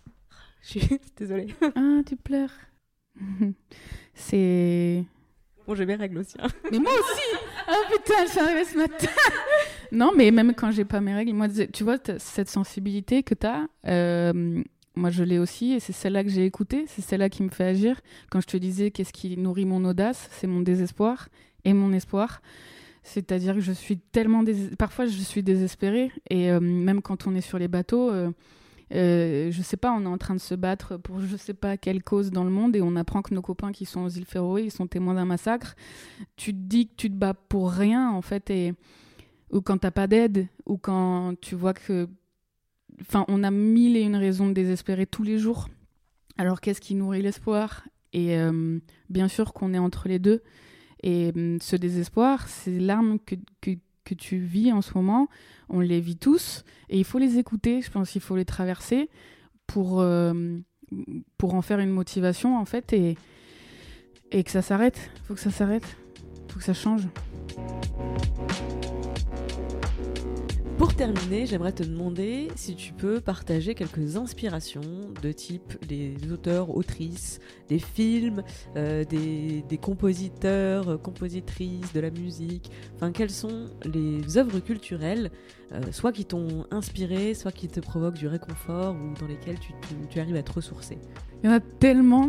Je suis désolée. Ah, tu pleures. C'est... Bon, j'ai mes règles aussi. Hein. Mais moi aussi. Oh putain, je suis arrivée ce matin. Non, mais même quand j'ai pas mes règles, moi, tu vois, cette sensibilité que t'as... Euh, moi, je l'ai aussi, et c'est celle-là que j'ai écoutée, c'est celle-là qui me fait agir. Quand je te disais qu'est-ce qui nourrit mon audace, c'est mon désespoir et mon espoir. C'est-à-dire que je suis tellement... Dés... Parfois, je suis désespérée, et euh, même quand on est sur les bateaux, euh, euh, je sais pas, on est en train de se battre pour je sais pas quelle cause dans le monde, et on apprend que nos copains qui sont aux îles Féroé, ils sont témoins d'un massacre. Tu te dis que tu te bats pour rien, en fait, et... ou quand t'as pas d'aide, ou quand tu vois que... Enfin, on a mille et une raisons de désespérer tous les jours. Alors, qu'est-ce qui nourrit l'espoir ? Et euh, bien sûr qu'on est entre les deux. Et euh, ce désespoir, ces larmes que, que, que tu vis en ce moment, on les vit tous. Et il faut les écouter, je pense qu'il faut les traverser pour, euh, pour en faire une motivation, en fait, et, et que ça s'arrête. Il faut que ça s'arrête. Il faut que ça change. Pour terminer, j'aimerais te demander si tu peux partager quelques inspirations de type des auteurs, autrices, des films, euh, des, des compositeurs, euh, compositrices, de la musique. Enfin, quelles sont les œuvres culturelles, euh, soit qui t'ont inspiré, soit qui te provoquent du réconfort ou dans lesquelles tu, tu, tu arrives à te ressourcer. Il y en a tellement.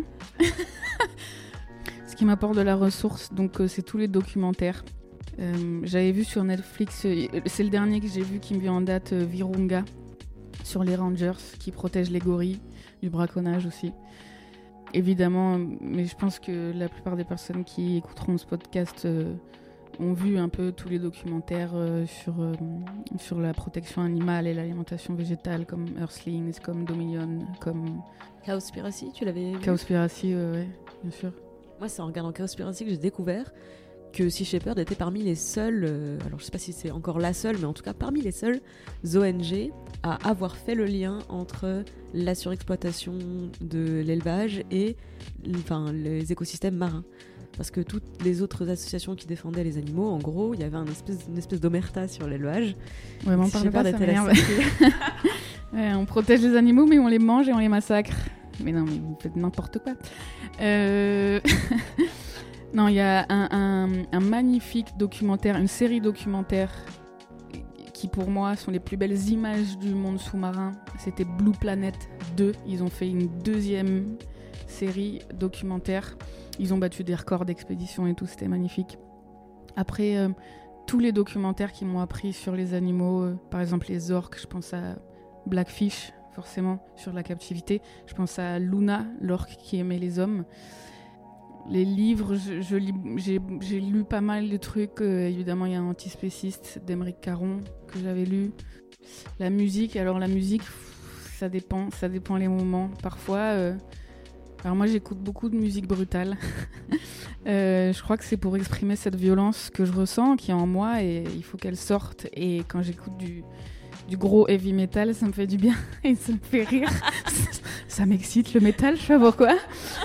Ce qui m'apporte de la ressource, donc euh, c'est tous les documentaires. Euh, j'avais vu sur Netflix, euh, c'est le dernier que j'ai vu qui me vient en date, euh, Virunga, sur les rangers qui protègent les gorilles, du braconnage aussi. Évidemment, mais je pense que la plupart des personnes qui écouteront ce podcast euh, ont vu un peu tous les documentaires euh, sur, euh, sur la protection animale et l'alimentation végétale, comme Earthlings, comme Dominion, comme... Cowspiracy, tu l'avais vu ? Cowspiracy, euh, ouais, bien sûr. Moi, c'est en regardant Cowspiracy que j'ai découvert que Sea Shepherd était parmi les seuls, euh, alors je sais pas si c'est encore la seule, mais en tout cas parmi les seuls O N G à avoir fait le lien entre la surexploitation de l'élevage et enfin, les écosystèmes marins. Parce que toutes les autres associations qui défendaient les animaux, en gros, il y avait un espèce, une espèce d'omerta sur l'élevage. Ouais, mais on parle pas, ça m'énerve. Ouais, on protège les animaux, mais on les mange et on les massacre. Mais non, mais vous faites n'importe quoi. Euh... Non, il y a un, un, un magnifique documentaire, une série documentaire qui pour moi sont les plus belles images du monde sous-marin. C'était Blue Planet deux. Ils ont fait une deuxième série documentaire. Ils ont battu des records d'expédition et tout, c'était magnifique. Après, euh, tous les documentaires qui m'ont appris sur les animaux, euh, par exemple les orques, je pense à Blackfish, forcément, sur la captivité. Je pense à Luna, l'orque qui aimait les hommes. Les livres, je, je lis, j'ai, j'ai lu pas mal de trucs. Euh, évidemment, il y a Antispéciste d'Émeric Caron que j'avais lu. La musique, alors la musique, ça dépend, ça dépend les moments. Parfois, euh, alors moi j'écoute beaucoup de musique brutale. euh, je crois que c'est pour exprimer cette violence que je ressens, qui est en moi, et il faut qu'elle sorte. Et quand j'écoute du, du gros heavy metal, ça me fait du bien et ça me fait rire. Ça m'excite le métal, je sais pas pourquoi.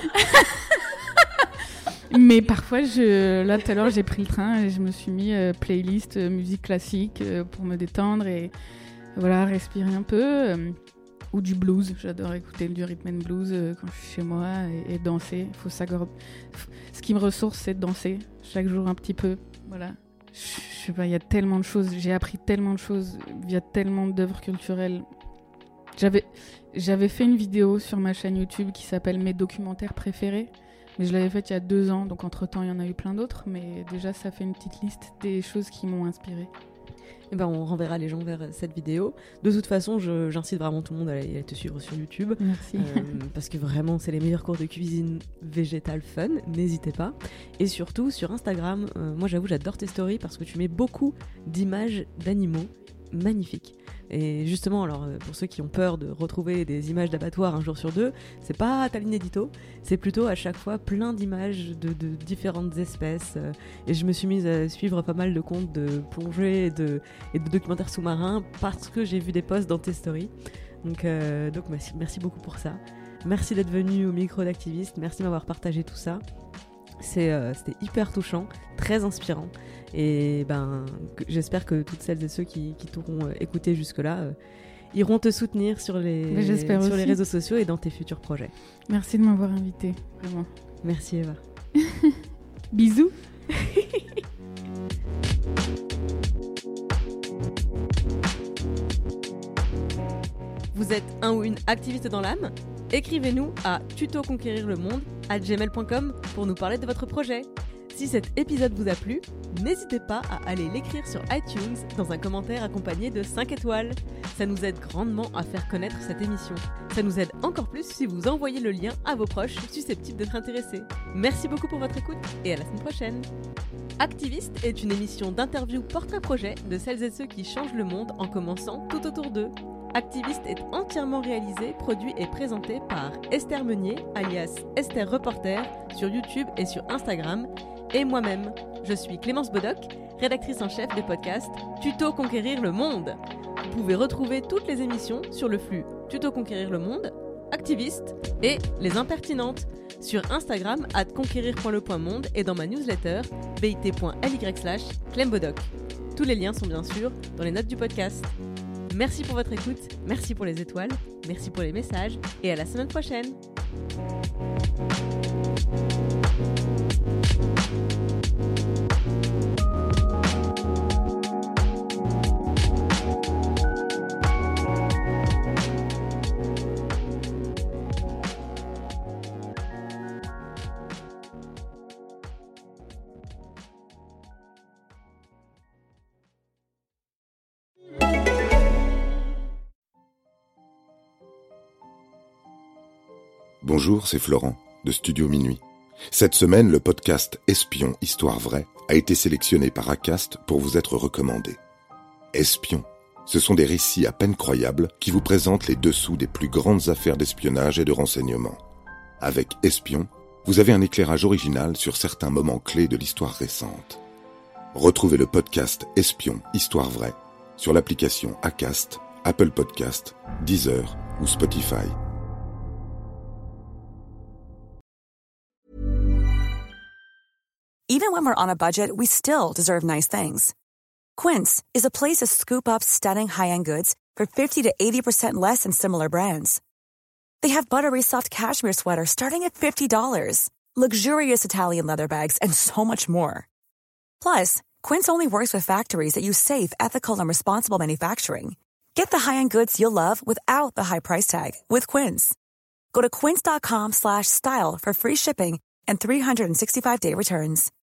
Mais parfois, je... là tout à l'heure, j'ai pris le train et je me suis mis euh, playlist euh, musique classique euh, pour me détendre et voilà, respirer un peu. Euh, ou du blues, j'adore écouter du rhythm and blues euh, quand je suis chez moi et, et danser. Faut s'accorde... Ce qui me ressource, c'est de danser chaque jour un petit peu. Voilà. Je sais pas, il y a tellement de choses, j'ai appris tellement de choses via tellement d'œuvres culturelles. J'avais, j'avais fait une vidéo sur ma chaîne YouTube qui s'appelle Mes documentaires préférés. Mais je l'avais faite il y a deux ans, donc entre-temps, il y en a eu plein d'autres. Mais déjà, ça fait une petite liste des choses qui m'ont inspirée. Eh ben, on renverra les gens vers cette vidéo. De toute façon, je, j'incite vraiment tout le monde à aller, à te suivre sur YouTube. Merci. Euh, parce que vraiment, c'est les meilleurs cours de cuisine végétale fun. N'hésitez pas. Et surtout, sur Instagram, euh, moi j'avoue, j'adore tes stories parce que tu mets beaucoup d'images d'animaux magnifiques. Et justement, alors pour ceux qui ont peur de retrouver des images d'abattoirs un jour sur deux, c'est pas ta ligne édito, c'est plutôt à chaque fois plein d'images de, de différentes espèces. Et je me suis mise à suivre pas mal de comptes de plongée et de, et de documentaires sous-marins parce que j'ai vu des posts dans tes stories. Donc, euh, donc merci, merci beaucoup pour ça. Merci d'être venu au micro d'Activiste, merci de m'avoir partagé tout ça. C'est, euh, c'était hyper touchant, très inspirant. Et ben, j'espère que toutes celles et ceux qui, qui t'auront euh, écouté jusque-là euh, iront te soutenir sur, les, sur les réseaux sociaux et dans tes futurs projets. Merci de m'avoir invitée, vraiment. Merci Eva. Bisous. Vous êtes un ou une activiste dans l'âme ? Écrivez-nous à tutoconquérirlemonde arobase gmail point com pour nous parler de votre projet. Si cet épisode vous a plu, n'hésitez pas à aller l'écrire sur iTunes dans un commentaire accompagné de cinq étoiles. Ça nous aide grandement à faire connaître cette émission. Ça nous aide encore plus si vous envoyez le lien à vos proches susceptibles d'être intéressés. Merci beaucoup pour votre écoute et à la semaine prochaine. Activiste est une émission d'interview portrait-projet de celles et ceux qui changent le monde en commençant tout autour d'eux. Activiste est entièrement réalisé, produit et présenté par Esther Meunier, alias Esther Reporter, sur YouTube et sur Instagram, et moi-même. Je suis Clémence Bodoc, rédactrice en chef des podcasts Tuto Conquérir le Monde. Vous pouvez retrouver toutes les émissions sur le flux Tuto Conquérir le Monde, Activiste et Les Impertinentes sur Instagram arobase conquérir point le point monde et dans ma newsletter bit point l y slash clembodoc. Tous les liens sont bien sûr dans les notes du podcast. Merci pour votre écoute, merci pour les étoiles, merci pour les messages et à la semaine prochaine. Bonjour, c'est Florent, de Studio Minuit. Cette semaine, le podcast Espion, Histoire Vraie a été sélectionné par Acast pour vous être recommandé. Espion, ce sont des récits à peine croyables qui vous présentent les dessous des plus grandes affaires d'espionnage et de renseignement. Avec Espion, vous avez un éclairage original sur certains moments clés de l'histoire récente. Retrouvez le podcast Espion, Histoire Vraie sur l'application Acast, Apple Podcast, Deezer ou Spotify. Even when we're on a budget, we still deserve nice things. Quince is a place to scoop up stunning high-end goods for fifty to eighty percent less than similar brands. They have buttery soft cashmere sweaters starting at fifty dollars, luxurious Italian leather bags, and so much more. Plus, Quince only works with factories that use safe, ethical, and responsible manufacturing. Get the high-end goods you'll love without the high price tag with Quince. Go to quince.com slash style for free shipping and three sixty-five day returns.